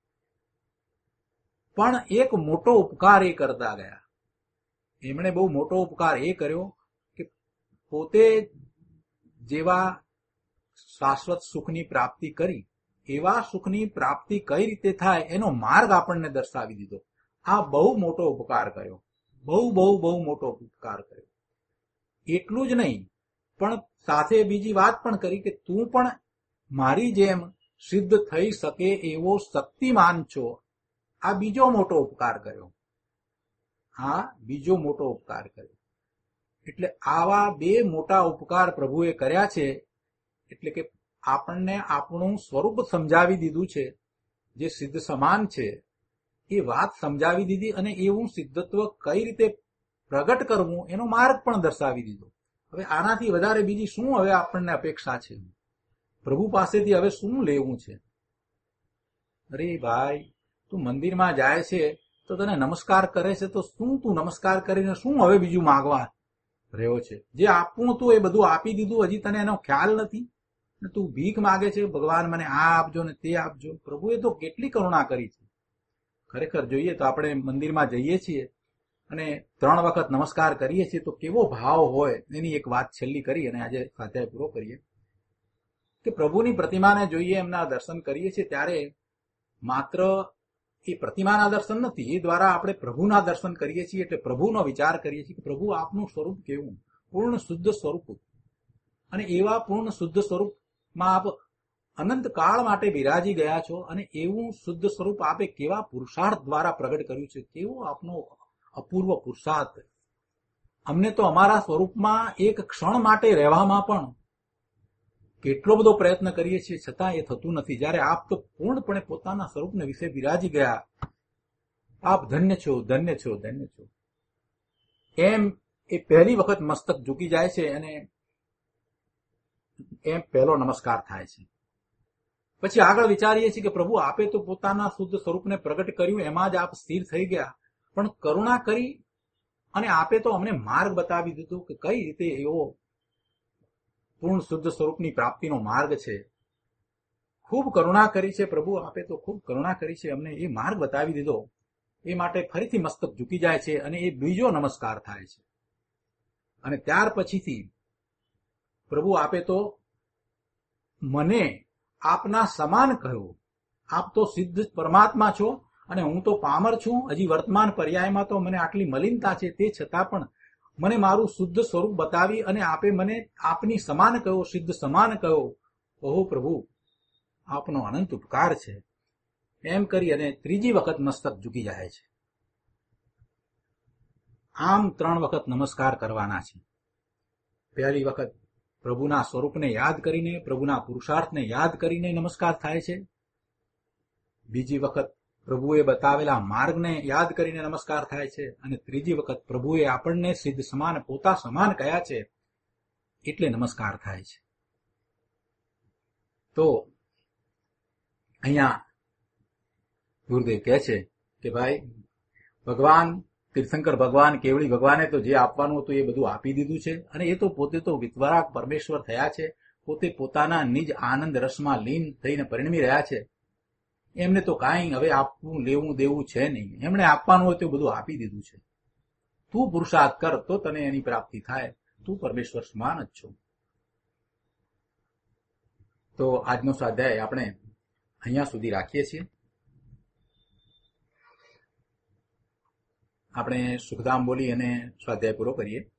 પણ એક મોટો ઉપકાર એ કરતા ગયા. એમણે બહુ મોટો ઉપકાર એ કર્યો કે પોતે જેવા શાશ્વત સુખની પ્રાપ્તિ કરી, એવા સુખની પ્રાપ્તિ કઈ રીતે થાય એનો માર્ગ આપણને દર્શાવી દીધો. આ બહુ મોટો ઉપકાર કર્યો, બહુ બહુ બહુ મોટો ઉપકાર કર્યો. એટલું જ નહીં, પણ સાથે બીજી વાત પણ કરી કે તું પણ મારી જેમ સિદ્ધ થઈ શકે એવો શક્તિમાન છો. આ બીજો મોટો ઉપકાર કર્યો. આ બીજો મોટો ઉપકાર કર્યો. એટલે આવા બે મોટા ઉપકાર પ્રભુએ કર્યા છે. એટલે કે આપણને આપણું સ્વરૂપ સમજાવી દીધું છે, જે સિદ્ધ સમાન છે એ વાત સમજાવી દીધી, અને એવું સિદ્ધત્વ કઈ રીતે પ્રગટ કરવું એનો માર્ગ પણ દર્શાવી દીધો. હવે આનાથી વધારે બીજી શું હવે આપણને અપેક્ષા છે? પ્રભુ પાસેથી હવે શું લેવું છે? અરે ભાઈ, તું મંદિરમાં જાય છે તો તને નમસ્કાર કરે છે, તો શું તું નમસ્કાર કરીને શું હવે બીજું માંગવા રહ્યો છે? જે આપવું હતું એ બધું આપી દીધું, હજી તને એનો ખ્યાલ નથી. તું ભીખ માગે છે, ભગવાન મને આ આપજો ને તે આપજો. પ્રભુએ તો કેટલી કરુણા કરી છે. ખરેખર જોઈએ તો આપણે મંદિરમાં જઈએ છીએ અને 3 વખત નમસ્કાર કરીએ છીએ તો કેવો ભાવ હોય એની એક વાત છેલ્લી કરી અને આજે સ્વાધ્યાય પૂરો કરીએ. કે પ્રભુની પ્રતિમાને જોઈએ, એમના દર્શન કરીએ છીએ ત્યારે માત્ર એ પ્રતિમાના દર્શન નથી, એ દ્વારા આપણે પ્રભુના દર્શન કરીએ છીએ. એટલે પ્રભુનો વિચાર કરીએ છીએ કે પ્રભુ આપનું સ્વરૂપ કેવું? પૂર્ણ શુદ્ધ સ્વરૂપ. અને એવા પૂર્ણ શુદ્ધ સ્વરૂપમાં આપ અનંત કાળ માટે બિરાજી ગયા છો, અને એવું શુદ્ધ સ્વરૂપ આપે કેવા પુરુષાર્થ દ્વારા પ્રગટ કર્યું છે, કેવો આપનો અપૂર્વ પુરુષાર્થ. અમને તો અમારા સ્વરૂપમાં એક ક્ષણ માટે રહેવામાં પણ કેટલો બધો પ્રયત્ન કરીએ છીએ, છતાં એ થતું નથી. જ્યારે આપ તો પૂર્ણપણે પોતાના સ્વરૂપને વિશે વિરાજી ગયા, આપ ધન્ય છો, ધન્ય છો, ધન્ય છો, એમ એ પહેલી વખત મસ્તક ઝૂકી જાય છે અને એમ પહેલો નમસ્કાર થાય છે. પછી આગળ વિચારીએ છીએ કે પ્રભુ આપે તો પોતાના શુદ્ધ સ્વરૂપને પ્રગટ કર્યું, એમાં જ આપ સ્થિર થઈ ગયા, પણ કરુણા કરી અને આપે તો અમને માર્ગ બતાવી દીધો કે કઈ રીતે એવો પૂર્ણ શુદ્ધ સ્વરૂપની પ્રાપ્તિનો માર્ગ છે. ખૂબ કરુણા કરી છે પ્રભુ, આપે તો ખૂબ કરુણા કરી છે, અમને એ માર્ગ બતાવી દીધો. એ માટે ફરીથી મસ્તક ઝૂકી જાય છે અને એ બીજો નમસ્કાર થાય છે. અને ત્યાર પછીથી પ્રભુ આપે તો મને આપના સમાન કહ્યું. આપ તો સિદ્ધ પરમાત્મા છો અને હું તો પામર છું. હજી વર્તમાન પર્યાયમાં તો મને આટલી મલિનતા છે, તે છતાં પણ મને મારું શુદ્ધ સ્વરૂપ બતાવી અને આપે મને આપની સમાન કહ્યો, સિદ્ધ સમાન કહ્યો. ઓહો પ્રભુ, આપનો અનંત ઉપકાર છે. એમ કરી અને ત્રીજી વખત મસ્તક ઝૂકી જાય છે. આમ 3 વખત નમસ્કાર કરવાના છે. પહેલી વખત પ્રભુના સ્વરૂપને યાદ કરીને, પ્રભુના પુરુષાર્થને યાદ કરીને નમસ્કાર થાય છે. બીજી વખત પ્રભુએ બતાવેલા માર્ગને યાદ કરીને નમસ્કાર થાય છે. અને ત્રીજી વખત પ્રભુએ આપણને સિદ્ધ સમાન, પોતા સમાન કહ્યા છે એટલે નમસ્કાર થાય છે. તો અહીંયા ગુરુદેવ કહે છે કે ભાઈ, ભગવાન તીર્થંકર ભગવાન, કેવળી ભગવાને તો જે આપવાનું હતું એ બધું આપી દીધું છે અને એ તો પોતે તો વિતરાગ પરમેશ્વર થયા છે, પોતે પોતાના નિજ આનંદ રસમાં લીન થઈને પરિણમી રહ્યા છે. એમને તો કાંઈ હવે આપવું લેવું દેવું છે નહીં. એમણે આપવાનું હોય તો બધું આપી દીધું છે. તું પુરુષાર્થ કર તો તને એની પ્રાપ્તિ થાય. તું પરમેશ્વર સમાન જ છો. તો આજનો સ્વાધ્યાય આપણે અહીંયા સુધી રાખીએ છીએ. આપણે સુખધામ બોલી અને સ્વાધ્યાય પૂરો કરીએ.